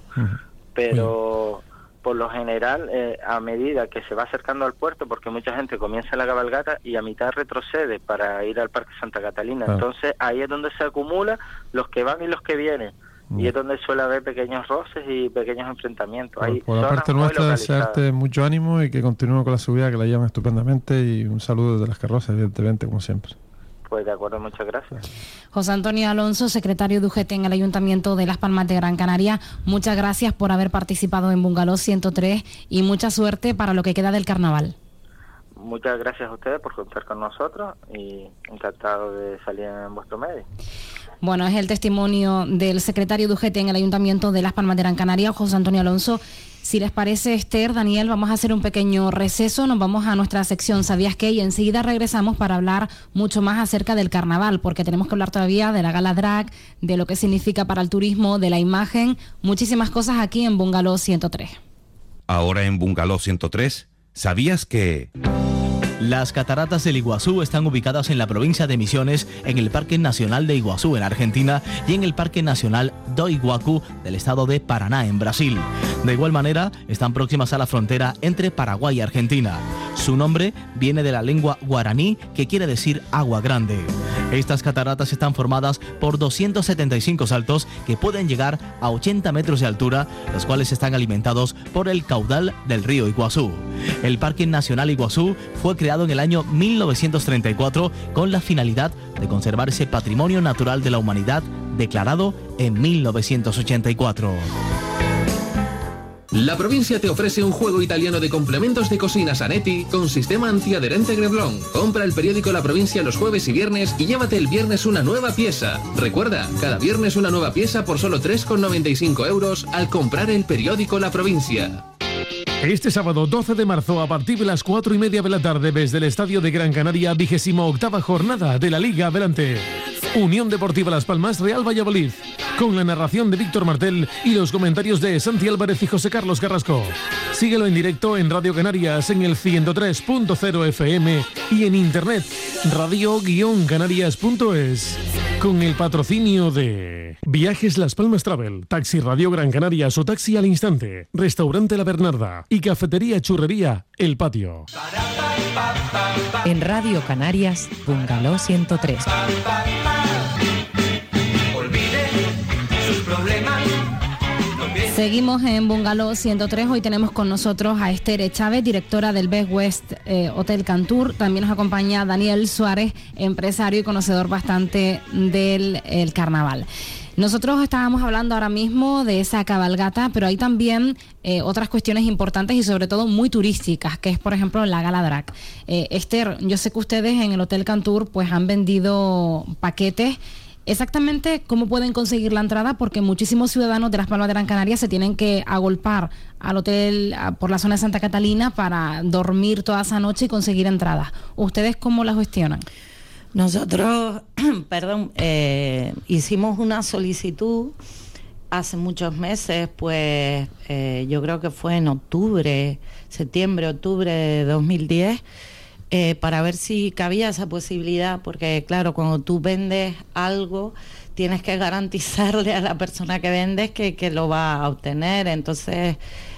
Pero por lo general, a medida que se va acercando al puerto, porque mucha gente comienza la cabalgata y a mitad retrocede para ir al Parque Santa Catalina. Entonces ahí es donde se acumula los que van y los que vienen. Y es donde suele haber pequeños roces y pequeños enfrentamientos. Por la parte nuestra, desearte mucho ánimo y que continúen con la seguridad, que la llevan estupendamente, y un saludo desde las carrozas, evidentemente, como siempre. Pues de acuerdo, muchas gracias. José Antonio Alonso, secretario de UGT en el Ayuntamiento de Las Palmas de Gran Canaria, muchas gracias por haber participado en Bungalow 103 y mucha suerte para lo que queda del carnaval. Muchas gracias a ustedes por contar con nosotros y encantado de salir en vuestro medio. Bueno, es el testimonio del secretario de UGT en el Ayuntamiento de Las Palmas de Gran Canaria, José Antonio Alonso. Si les parece, Esther, Daniel, vamos a hacer un pequeño receso, nos vamos a nuestra sección ¿Sabías qué? Y enseguida regresamos para hablar mucho más acerca del carnaval, porque tenemos que hablar todavía de la gala drag, de lo que significa para el turismo, de la imagen, muchísimas cosas aquí en Bungalow 103. Ahora en Bungalow 103, ¿sabías que...? Las cataratas del Iguazú están ubicadas en la provincia de Misiones, en el Parque Nacional de Iguazú, en Argentina, y en el Parque Nacional do Iguacu, del estado de Paraná, en Brasil. De igual manera, están próximas a la frontera entre Paraguay y Argentina. Su nombre viene de la lengua guaraní, que quiere decir agua grande. Estas cataratas están formadas por 275 saltos que pueden llegar a 80 metros de altura, los cuales están alimentados por el caudal del río Iguazú. El Parque Nacional Iguazú fue creado en el año 1934 con la finalidad de conservar ese patrimonio natural de la humanidad declarado en 1984. La provincia te ofrece un juego italiano de complementos de cocina Sanetti con sistema antiadherente Grevlon. Compra el periódico La Provincia los jueves y viernes y llévate el viernes una nueva pieza. Recuerda, cada viernes una nueva pieza por solo 3,95 € al comprar el periódico La Provincia. Este sábado 12 de marzo a partir de las 4:30 de la tarde desde el Estadio de Gran Canaria, 28ª jornada de la Liga Adelante. Unión Deportiva Las Palmas, Real Valladolid, con la narración de Víctor Martel y los comentarios de Santi Álvarez y José Carlos Carrasco. Síguelo en directo en Radio Canarias en el 103.0 FM y en internet radio-canarias.es, con el patrocinio de Viajes Las Palmas Travel, Taxi Radio Gran Canarias o Taxi al Instante, Restaurante La Bernarda y Cafetería Churrería El Patio. En Radio Canarias, Bungalow 103. Seguimos en Bungalow 103. Hoy tenemos con nosotros a Esther Chávez, directora del Best West Hotel Cantur. También nos acompaña Daniel Suárez, empresario y conocedor bastante del carnaval. Nosotros estábamos hablando ahora mismo de esa cabalgata, pero hay también otras cuestiones importantes y sobre todo muy turísticas, que es por ejemplo la gala drag. Esther, yo sé que ustedes en el Hotel Cantur pues han vendido paquetes. Exactamente cómo pueden conseguir la entrada, porque muchísimos ciudadanos de Las Palmas de Gran Canaria se tienen que agolpar al hotel por la zona de Santa Catalina para dormir toda esa noche y conseguir entradas. ¿Ustedes cómo la gestionan? Nosotros, hicimos una solicitud hace muchos meses, pues yo creo que fue en septiembre-octubre de 2010, para ver si cabía esa posibilidad, porque claro, cuando tú vendes algo, tienes que garantizarle a la persona que vendes que lo va a obtener. Entonces,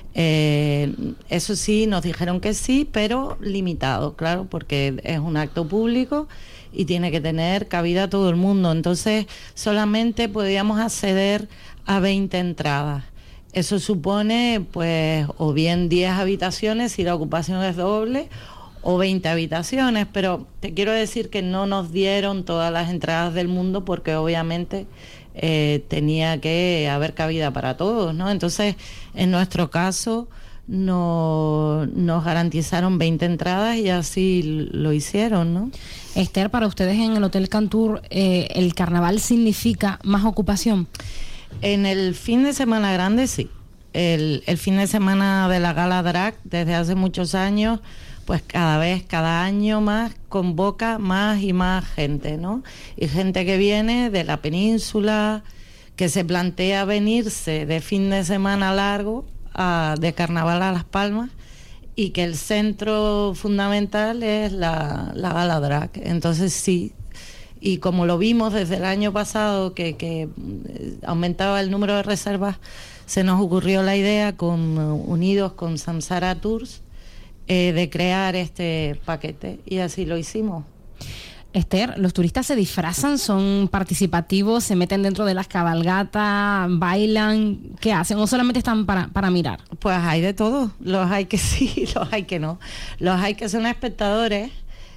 eso sí, nos dijeron que sí, pero limitado, claro, porque es un acto público y tiene que tener cabida todo el mundo. Entonces, solamente podíamos acceder a 20 entradas. Eso supone, pues, o bien 10 habitaciones si la ocupación es doble, o 20 habitaciones, pero te quiero decir que no nos dieron todas las entradas del mundo porque obviamente tenía que haber cabida para todos, ¿no? Entonces, en nuestro caso, nos garantizaron 20 entradas y así lo hicieron, ¿no? Esther, para ustedes en el Hotel Cantur, ¿el carnaval significa más ocupación? En el fin de semana grande, sí. El fin de semana de la gala drag, desde hace muchos años, pues cada año más, convoca más y más gente, ¿no? Y gente que viene de la península, que se plantea venirse de fin de semana largo, de carnaval a Las Palmas, y que el centro fundamental es la gala drag. Entonces sí, y como lo vimos desde el año pasado, que aumentaba el número de reservas, se nos ocurrió la idea, unidos con Samsara Tours, de crear este paquete, y así lo hicimos. Esther, ¿los turistas se disfrazan, son participativos, se meten dentro de las cabalgatas, bailan? ¿Qué hacen? ¿O solamente están para mirar? Pues hay de todo. Los hay que sí, los hay que no. Los hay que son espectadores,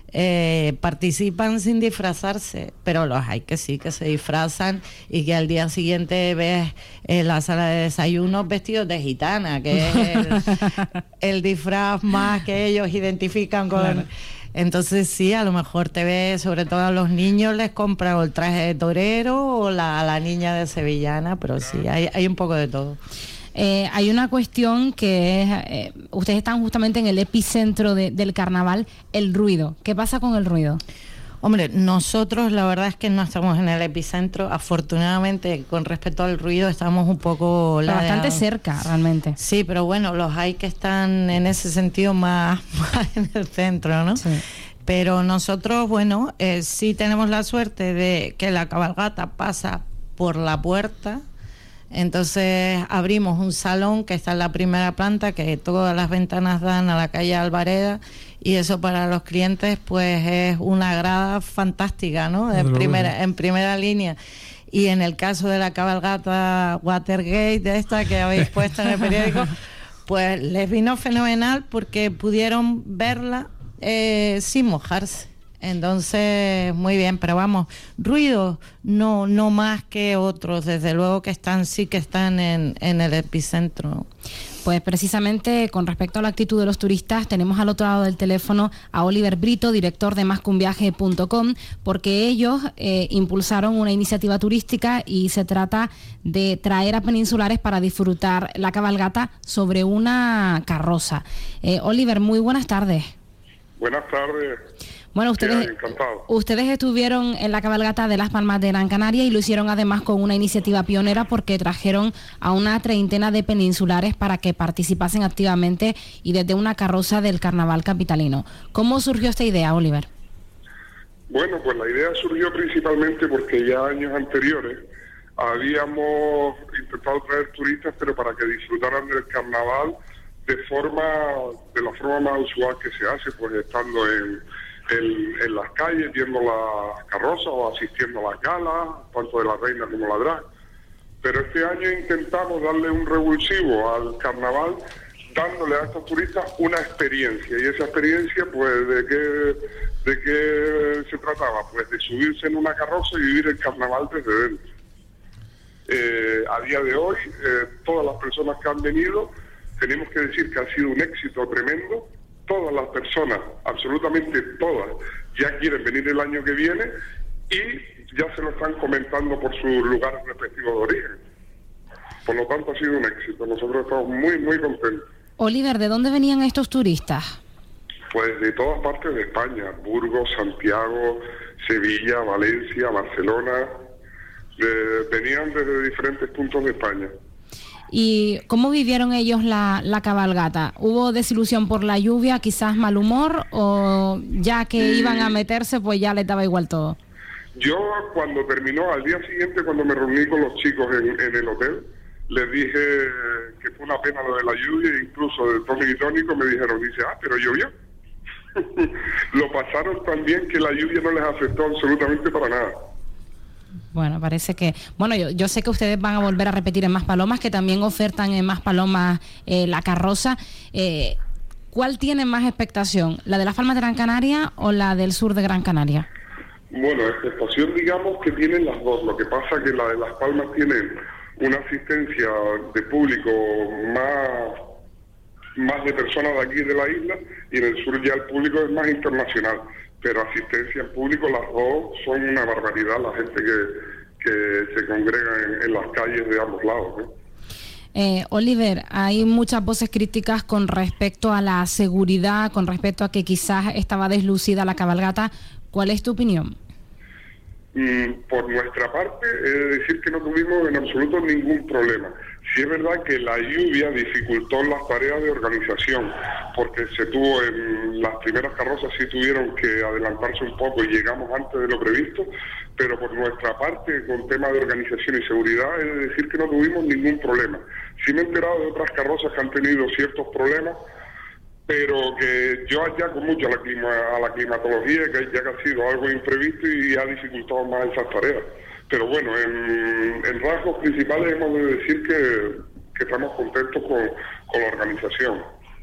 participan sin disfrazarse, pero los hay que sí, que se disfrazan y que al día siguiente ves en la sala de desayuno vestidos de gitana, que es el disfraz más que ellos identifican con... Claro. Entonces sí, a lo mejor te ves, sobre todo a los niños les compra o el traje de torero o la niña de sevillana, pero sí, hay un poco de todo. Hay una cuestión que es, ustedes están justamente en el epicentro del carnaval, el ruido. ¿Qué pasa con el ruido? Hombre, nosotros la verdad es que no estamos en el epicentro. Afortunadamente, con respecto al ruido, estamos un poco... bastante cerca, realmente. Sí, pero bueno, los hay que están en ese sentido más en el centro, ¿no? Sí. Pero nosotros, bueno, sí tenemos la suerte de que la cabalgata pasa por la puerta. Entonces abrimos un salón que está en la primera planta, que todas las ventanas dan a la calle Alvareda, y eso para los clientes pues es una grada fantástica, ¿no? En primera línea. Y en el caso de la cabalgata Watergate, de esta que habéis puesto en el periódico, pues les vino fenomenal porque pudieron verla sin mojarse. Entonces, muy bien, pero vamos, ruido no más que otros, desde luego que sí que están en el epicentro. Pues precisamente con respecto a la actitud de los turistas, tenemos al otro lado del teléfono a Oliver Brito, director de mascunviaje.com, porque ellos impulsaron una iniciativa turística y se trata de traer a peninsulares para disfrutar la cabalgata sobre una carroza. Oliver, muy buenas tardes. Buenas tardes. Bueno, ustedes estuvieron en la cabalgata de Las Palmas de Gran Canaria y lo hicieron además con una iniciativa pionera porque trajeron a una treintena de peninsulares para que participasen activamente y desde una carroza del carnaval capitalino. ¿Cómo surgió esta idea, Oliver? Bueno, pues la idea surgió principalmente porque ya años anteriores habíamos intentado traer turistas, pero para que disfrutaran del carnaval de la forma más usual que se hace, pues estando en las calles, viendo las carrozas o asistiendo a las galas, tanto de la reina como la drag. Pero este año intentamos darle un revulsivo al carnaval, dándole a estos turistas una experiencia. Y esa experiencia, pues, ¿de qué se trataba? Pues de subirse en una carroza y vivir el carnaval desde dentro. A día de hoy, todas las personas que han venido, tenemos que decir que ha sido un éxito tremendo. Todas las personas, absolutamente todas, ya quieren venir el año que viene y ya se lo están comentando por sus lugares respectivos de origen. Por lo tanto, ha sido un éxito. Nosotros estamos muy, muy contentos. Oliver, ¿de dónde venían estos turistas? Pues de todas partes de España. Burgos, Santiago, Sevilla, Valencia, Barcelona. Venían desde diferentes puntos de España. ¿Y cómo vivieron ellos la cabalgata? ¿Hubo desilusión por la lluvia, quizás mal humor, o ya que iban a meterse, pues ya les daba igual todo? Yo, cuando terminó, al día siguiente, cuando me reuní con los chicos en el hotel, les dije que fue una pena lo de la lluvia, e incluso de Tony y Tónico me dijeron, pero llovió. Lo pasaron tan bien que la lluvia no les afectó absolutamente para nada. Bueno, parece que... Bueno, yo sé que ustedes van a volver a repetir en Maspalomas, que también ofertan en Maspalomas la carroza. ¿Cuál tiene más expectación? ¿La de Las Palmas de Gran Canaria o la del sur de Gran Canaria? Bueno, expectación digamos que tienen las dos. Lo que pasa es que la de Las Palmas tiene una asistencia de público más de personas de aquí de la isla, y en el sur ya el público es más internacional. Pero asistencia en público, las dos son una barbaridad, la gente que se congrega en las calles de ambos lados, ¿no? Oliver, hay muchas voces críticas con respecto a la seguridad, con respecto a que quizás estaba deslucida la cabalgata. ¿Cuál es tu opinión? Por nuestra parte, he de decir que no tuvimos en absoluto ningún problema. Sí es verdad que la lluvia dificultó las tareas de organización, porque se tuvo en las primeras carrozas, sí tuvieron que adelantarse un poco y llegamos antes de lo previsto, pero por nuestra parte, con tema de organización y seguridad, he de decir que no tuvimos ningún problema. Sí me he enterado de otras carrozas que han tenido ciertos problemas, pero que yo achaco mucho a la climatología, que ya que ha sido algo imprevisto y ha dificultado más esas tareas. Pero bueno, en rasgos principales hemos de decir que estamos contentos con la organización.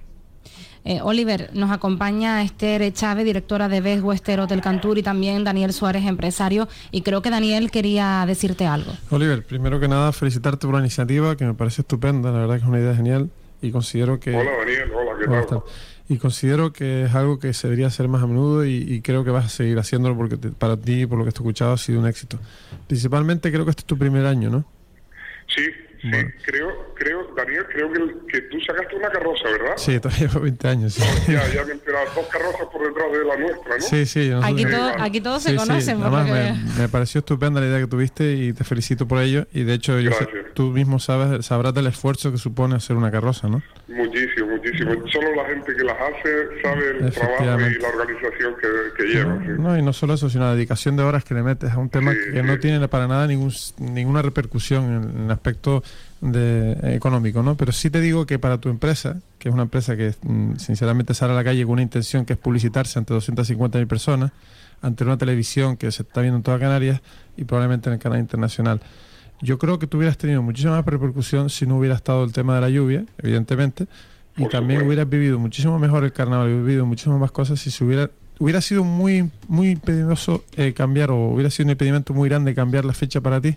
Oliver, nos acompaña Esther Chávez, directora de Best Western Hotel Cantur, y también Daniel Suárez, empresario, y creo que Daniel quería decirte algo. Oliver, primero que nada, felicitarte por la iniciativa, que me parece estupenda, la verdad que es una idea genial, y considero que... Hola Daniel, hola, ¿qué tal? Y considero que es algo que se debería hacer más a menudo y creo que vas a seguir haciéndolo porque para ti, por lo que te he escuchado, ha sido un éxito. Principalmente creo que este es tu primer año, ¿no? Sí, bueno. Creo, Daniel, que tú sacaste una carroza, ¿verdad? Sí, todavía llevo 20 años. Sí. Ya me enteraba, 2 carrozas por detrás de la nuestra, ¿no? Sí. Aquí todos se conocen. Además, me pareció estupenda la idea que tuviste y te felicito por ello. Y de hecho, tú mismo sabrás del esfuerzo que supone hacer una carroza, ¿no? Muchísimo. Solo la gente que las hace sabe el trabajo y la organización que lleva. No, y no solo eso, sino la dedicación de horas que le metes a un tema que no tiene para nada ninguna repercusión en el aspecto económico, ¿no? Pero sí te digo que para tu empresa, que es una empresa que sinceramente sale a la calle con una intención que es publicitarse ante 250.000 personas, ante una televisión que se está viendo en toda Canarias y probablemente en el canal internacional, yo creo que tú hubieras tenido muchísima más repercusión si no hubiera estado el tema de la lluvia, evidentemente, y también hubieras vivido muchísimo mejor el carnaval, hubieras vivido muchísimas más cosas si se hubiera sido muy impedioso cambiar, o hubiera sido un impedimento muy grande cambiar la fecha para ti.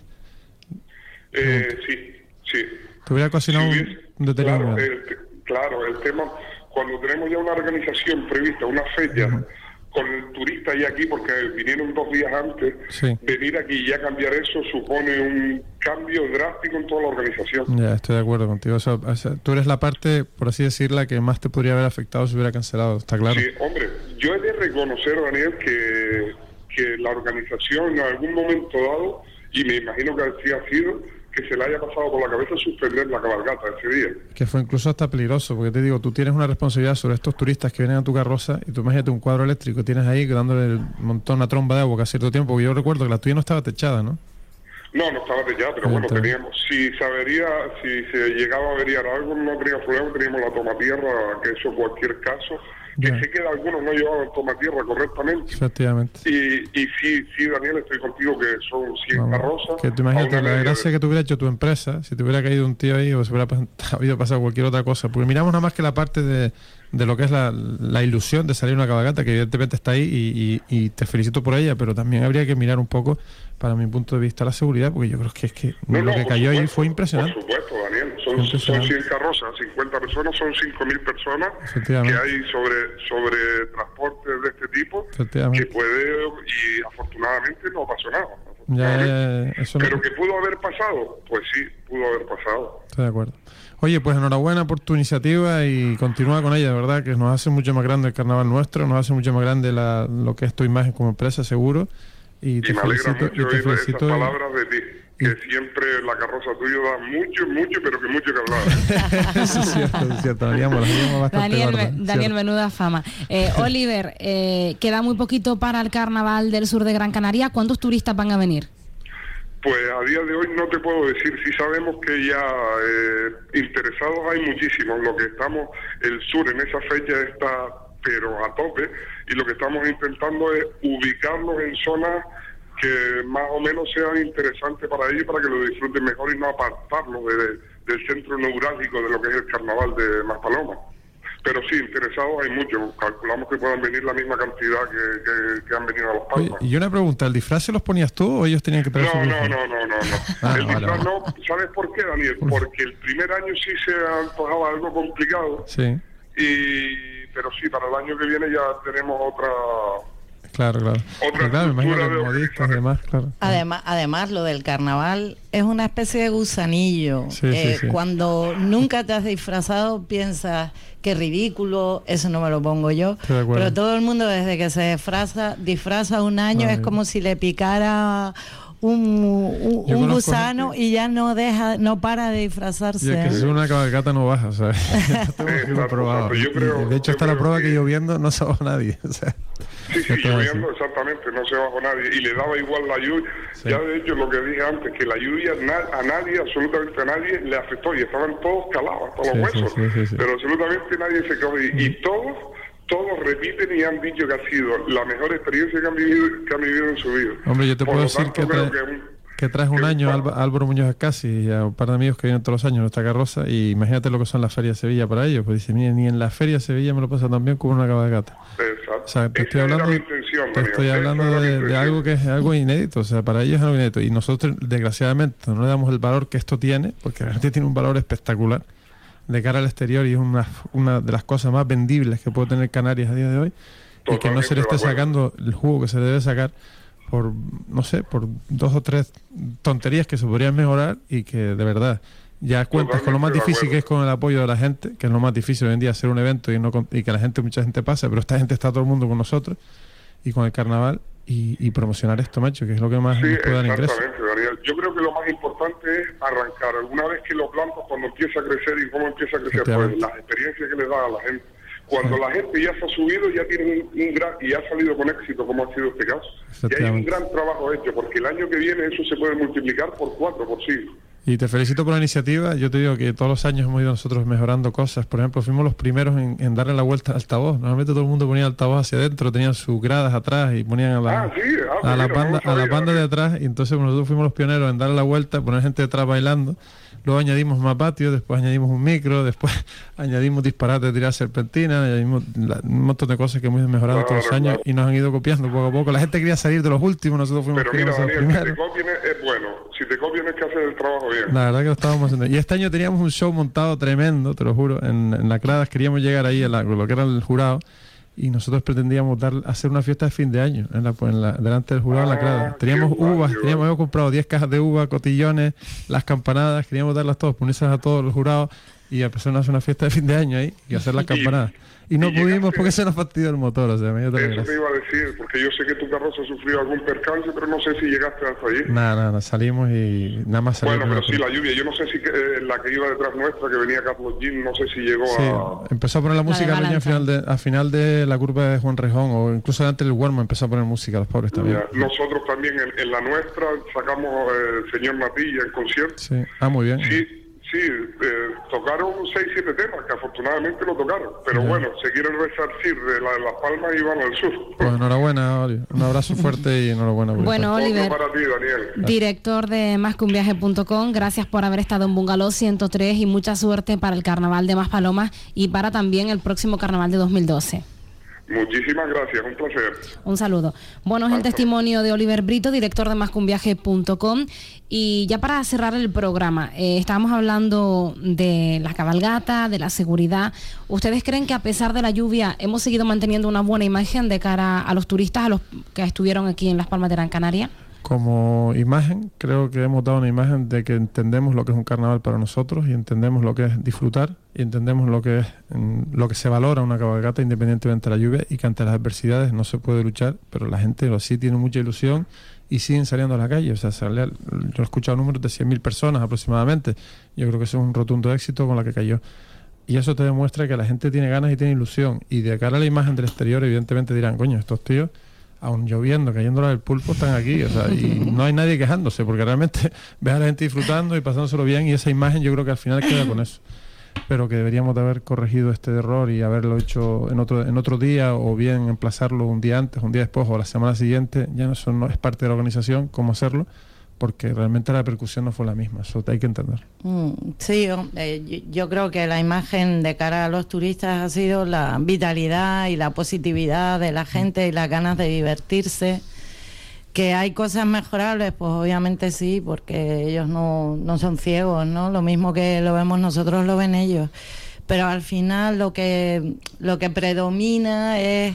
Sí. Te hubiera ocasionado un deterioro. Claro, el tema, cuando tenemos ya una organización prevista, una fecha, con el turista ya aquí, porque vinieron 2 días antes, venir aquí y ya cambiar eso supone un cambio drástico en toda la organización. Ya, estoy de acuerdo contigo. O sea, tú eres la parte, por así decirla, que más te podría haber afectado si hubiera cancelado, ¿está claro? Sí, hombre, yo reconocer, Daniel, que la organización en algún momento dado, y me imagino que así ha sido, que se le haya pasado por la cabeza suspender la cabalgata ese día. Que fue incluso hasta peligroso, porque te digo, tú tienes una responsabilidad sobre estos turistas que vienen a tu carroza, y tú imagínate un cuadro eléctrico, tienes ahí dándole un montón, una tromba de agua cada cierto tiempo, porque yo recuerdo que la tuya no estaba techada, ¿no? No estaba techada, pero bueno, teníamos, si se llegaba a averiar algo, no teníamos problema, teníamos la tomatierra, que eso cualquier caso, que sé que algunos no llevaban tomatierra correctamente. Efectivamente. Y sí, Daniel, estoy contigo que son 100 carrozas. Que te imagínate la gracia que te hubiera hecho tu empresa, si te hubiera caído un tío ahí o se hubiera habido pasado cualquier otra cosa. Porque miramos nada más que la parte de lo que es la ilusión de salir una cabalgata, que evidentemente está ahí y te felicito por ella, pero también habría que mirar un poco, para mi punto de vista, la seguridad, porque yo creo que lo que cayó ahí fue impresionante. Por supuesto, Daniel, son 100 carrozas, 50 personas, son 5.000 personas que hay sobre transportes de este tipo, que puede, y afortunadamente no pasó nada. Pero que pudo haber pasado, pues sí, pudo haber pasado. Estoy de acuerdo. Oye, pues enhorabuena por tu iniciativa y continúa con ella, de verdad, que nos hace mucho más grande el carnaval nuestro, nos hace mucho más grande lo que es tu imagen como empresa, seguro. Y me alegra mucho oír esas palabras de ti, que siempre la carroza tuya da mucho, pero que mucho que hablar. Eso es cierto, haríamos bastante. Daniel, menuda fama. Oliver, queda muy poquito para el carnaval del sur de Gran Canaria. ¿Cuántos turistas van a venir? Pues a día de hoy no te puedo decir, sí sabemos que ya interesados hay muchísimos, lo que estamos, el sur en esa fecha está pero a tope, y lo que estamos intentando es ubicarlos en zonas que más o menos sean interesantes para ellos, para que lo disfruten mejor y no apartarlos del centro neurálgico de lo que es el carnaval de Maspaloma. Pero sí, interesados hay muchos. Calculamos que puedan venir la misma cantidad que han venido a Las Palmas. Oye, y una pregunta, ¿el disfraz se los ponías tú o ellos tenían que traer su disfraz? No. El disfraz no. ¿Sabes por qué, Daniel? Porque el primer año sí se antojaba algo complicado. Sí. Pero sí, para el año que viene ya tenemos otra... Claro. Me imagino que modistas y demás, claro. Además, lo del carnaval es una especie de gusanillo. Sí. Cuando nunca te has disfrazado, piensas, qué ridículo, eso no me lo pongo yo. Pero todo el mundo, desde que se disfraza un año, es como si le picara un gusano y ya no para de disfrazarse. Y es que si una cabalgata no baja, ¿sabes? De hecho, está la prueba que lloviendo no se bajó nadie. O sea, sí, lloviendo exactamente, no se bajó nadie. Y le daba igual la lluvia. Sí. Ya de hecho, lo que dije antes, que la lluvia a nadie, absolutamente a nadie, le afectó. Y estaban todos calados, todos los huesos. Sí. Pero absolutamente nadie se quedó. Y todos repiten y han dicho que ha sido la mejor experiencia que han vivido en su vida. Hombre, yo te puedo decir que traes un año Álvaro Muñoz Escasi y a un par de amigos que vienen todos los años en esta carroza, y imagínate lo que son las ferias de Sevilla para ellos. Pues dice, mira, ni en la feria de Sevilla me lo pasa tan bien como una cabalgata. Exacto. O sea, te estoy hablando de algo que es algo inédito. O sea, para ellos es algo inédito. Y nosotros, desgraciadamente, no le damos el valor que esto tiene, porque realmente tiene un valor espectacular de cara al exterior, y es una de las cosas más vendibles que puede tener Canarias a día de hoy. Totalmente, y que no se le esté sacando el jugo que se debe sacar por 2 o 3 tonterías que se podrían mejorar, y que de verdad ya cuentas con lo más difícil, que es con el apoyo de la gente, que es lo más difícil hoy en día, hacer un evento y que mucha gente pasa, pero esta gente está todo el mundo con nosotros y con el carnaval, y promocionar esto, macho, que es lo que más nos puede dar ingresos. Exactamente, Daniel. Yo creo que lo más importante es arrancar. Alguna vez que lo plantas, cuando empieza a crecer, ¿y cómo empieza a crecer? Pues las experiencias que le da a la gente. Cuando la gente ya se ha subido, ya tiene un gran, y ha salido con éxito, como ha sido este caso. Y hay un gran trabajo hecho, porque el año que viene eso se puede multiplicar por 4, por 5. Y te felicito por la iniciativa. Yo te digo que todos los años hemos ido nosotros mejorando cosas. Por ejemplo, fuimos los primeros en darle la vuelta al altavoz. Normalmente todo el mundo ponía el altavoz hacia adentro, tenían sus gradas atrás y ponían a la banda de atrás. Y entonces nosotros fuimos los pioneros en darle la vuelta, poner gente detrás bailando. Luego añadimos más patio, después añadimos un micro, después añadimos disparate de tirar serpentina, añadimos un montón de cosas que hemos mejorado todos los años y nos han ido copiando poco a poco. La gente quería salir de los últimos, nosotros fuimos los primeros. Pero mira, Daniel, si te copien es bueno. Si te copian es que haces el trabajo bien. La verdad que lo estábamos haciendo. Y este año teníamos un show montado tremendo, te lo juro. En la Cladas queríamos llegar ahí a lo que era el jurado, y nosotros pretendíamos hacer una fiesta de fin de año delante del jurado en la Clada. Teníamos uvas, habíamos comprado 10 cajas de uvas, cotillones, las campanadas, queríamos darlas todas, ponerse a todos los jurados, y empezar a hacer una fiesta de fin de año ahí y hacer las campanadas. Y no pudimos porque se nos fastidió el motor, o sea, Eso te iba a decir, porque yo sé que tu carroza sufrió algún percance, pero no sé si llegaste hasta allí. Nada, salimos y nada más salimos. Bueno, pero sí, la lluvia, yo no sé si la que iba detrás nuestra, que venía Carlos Gin, no sé si llegó empezó a poner la música al final de la curva de Juan Rejón, o incluso antes del Walmart empezó a poner música, los pobres también. Nosotros también en la nuestra sacamos el señor Matilla en concierto. Sí, muy bien. Sí, tocaron 6-7 temas, que afortunadamente lo tocaron. Pero bueno, se quieren resarcir de Las Palmas y van al sur. Pues enhorabuena, Oliver. Un abrazo fuerte y enhorabuena. Bueno, Oliver, para ti, Daniel. Director de masqueunviaje.com, gracias por haber estado en Bungalow 103 y mucha suerte para el Carnaval de Maspalomas y para también el próximo Carnaval de 2012. Muchísimas gracias, un placer. Un saludo. Bueno, es el testimonio de Oliver Brito, director de masqueunviaje.com. Y ya para cerrar el programa, estábamos hablando de la cabalgata, de la seguridad. ¿Ustedes creen que a pesar de la lluvia hemos seguido manteniendo una buena imagen de cara a los turistas, a los que estuvieron aquí en Las Palmas de Gran Canaria? Como imagen, creo que hemos dado una imagen de que entendemos lo que es un carnaval para nosotros y entendemos lo que es disfrutar y entendemos lo que es lo que se valora una cabalgata independientemente de la lluvia y que ante las adversidades no se puede luchar, pero la gente sí tiene mucha ilusión y siguen saliendo a la calle. O sea, yo he escuchado números de 100.000 personas aproximadamente. Yo creo que eso es un rotundo éxito con la que cayó. Y eso te demuestra que la gente tiene ganas y tiene ilusión. Y de cara a la imagen del exterior, evidentemente dirán, coño, estos tíos, aún lloviendo, cayéndola del pulpo, están aquí, o sea, y no hay nadie quejándose, porque realmente ves a la gente disfrutando y pasándoselo bien, y esa imagen yo creo que al final queda con eso. Pero que deberíamos de haber corregido este error y haberlo hecho en otro día, o bien emplazarlo un día antes, un día después, o la semana siguiente. Ya eso no es parte de la organización, cómo hacerlo, porque realmente la repercusión no fue la misma, eso hay que entender. Sí, yo creo que la imagen de cara a los turistas ha sido la vitalidad y la positividad de la gente y las ganas de divertirse. Que hay cosas mejorables, pues obviamente sí, porque ellos no son ciegos, ¿no? Lo mismo que lo vemos nosotros, lo ven ellos. Pero al final lo que predomina es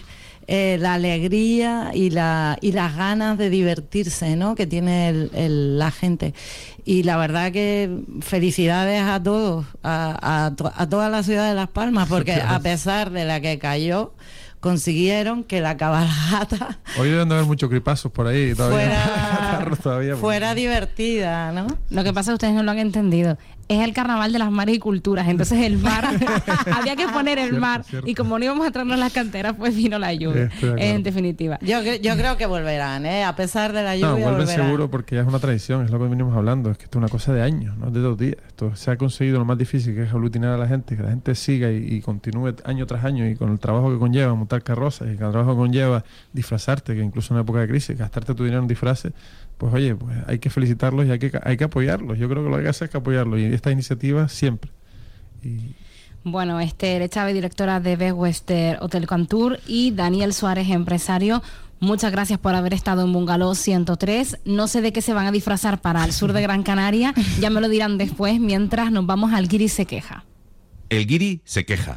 la alegría y las ganas de divertirse, ¿no?, que tiene la gente. Y la verdad que felicidades a todos, a toda la ciudad de Las Palmas, porque a pesar de la que cayó, consiguieron que la cabalgata hoy deben de haber muchos gripazos por ahí fuera divertida, ¿no? Lo que pasa es que ustedes no lo han entendido. Es el carnaval de las mares y culturas, entonces el mar, había que poner el mar, y como no íbamos a traernos las canteras, pues vino la lluvia, en definitiva. Yo creo que volverán, a pesar de la lluvia. No, vuelven volverán. Seguro, porque ya es una tradición, es lo que venimos hablando, es que esto es una cosa de años, no de 2 días. Esto se ha conseguido lo más difícil, que es aglutinar a la gente, que la gente siga y continúe año tras año, y con el trabajo que conlleva montar carrozas, y con el trabajo que conlleva disfrazarte, que incluso en una época de crisis, gastarte tu dinero en disfraces, pues oye, pues hay que felicitarlos y hay que apoyarlos. Yo creo que lo que hay que hacer es que apoyarlos, y esta iniciativa siempre. Bueno, Esther Chávez, directora de Best Western Hotel Cantur, y Daniel Suárez, empresario, muchas gracias por haber estado en Bungalow 103. No sé de qué se van a disfrazar para el sur de Gran Canaria, ya me lo dirán después, mientras nos vamos al Guiri se queja. El Guiri se queja.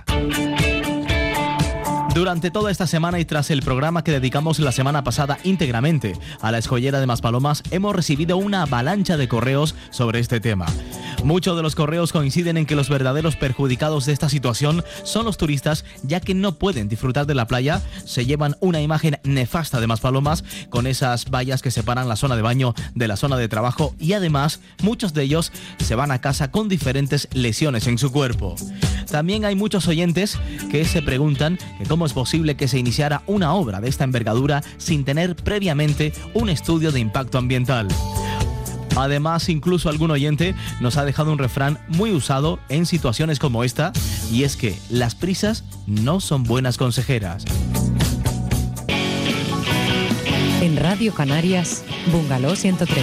Durante toda esta semana y tras el programa que dedicamos la semana pasada íntegramente a la escollera de Maspalomas, hemos recibido una avalancha de correos sobre este tema. Muchos de los correos coinciden en que los verdaderos perjudicados de esta situación son los turistas, ya que no pueden disfrutar de la playa, se llevan una imagen nefasta de Maspalomas con esas vallas que separan la zona de baño de la zona de trabajo, y además muchos de ellos se van a casa con diferentes lesiones en su cuerpo. También hay muchos oyentes que se preguntan que cómo es posible que se iniciara una obra de esta envergadura sin tener previamente un estudio de impacto ambiental. Además, incluso algún oyente nos ha dejado un refrán muy usado en situaciones como esta, y es que las prisas no son buenas consejeras. En Radio Canarias, Bungalow 103.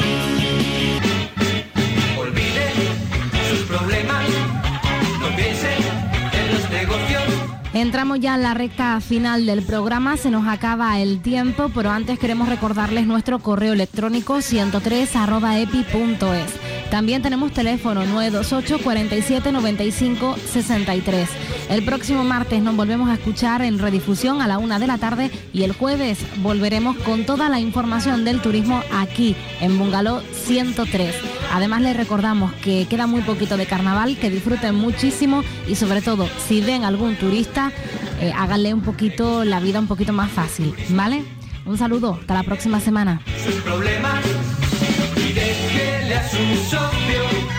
Olvide sus problemas, no piense en los negocios. Entramos ya en la recta final del programa, se nos acaba el tiempo, pero antes queremos recordarles nuestro correo electrónico 103@epi.es. También tenemos teléfono 928 47 95 63. El próximo martes nos volvemos a escuchar en redifusión a la 1 de la tarde y el jueves volveremos con toda la información del turismo aquí en Bungalow 103. Además les recordamos que queda muy poquito de carnaval, que disfruten muchísimo y sobre todo si ven algún turista, háganle un poquito la vida un poquito más fácil, ¿vale? Un saludo, hasta la próxima semana. Sus problemas y déjele a su socio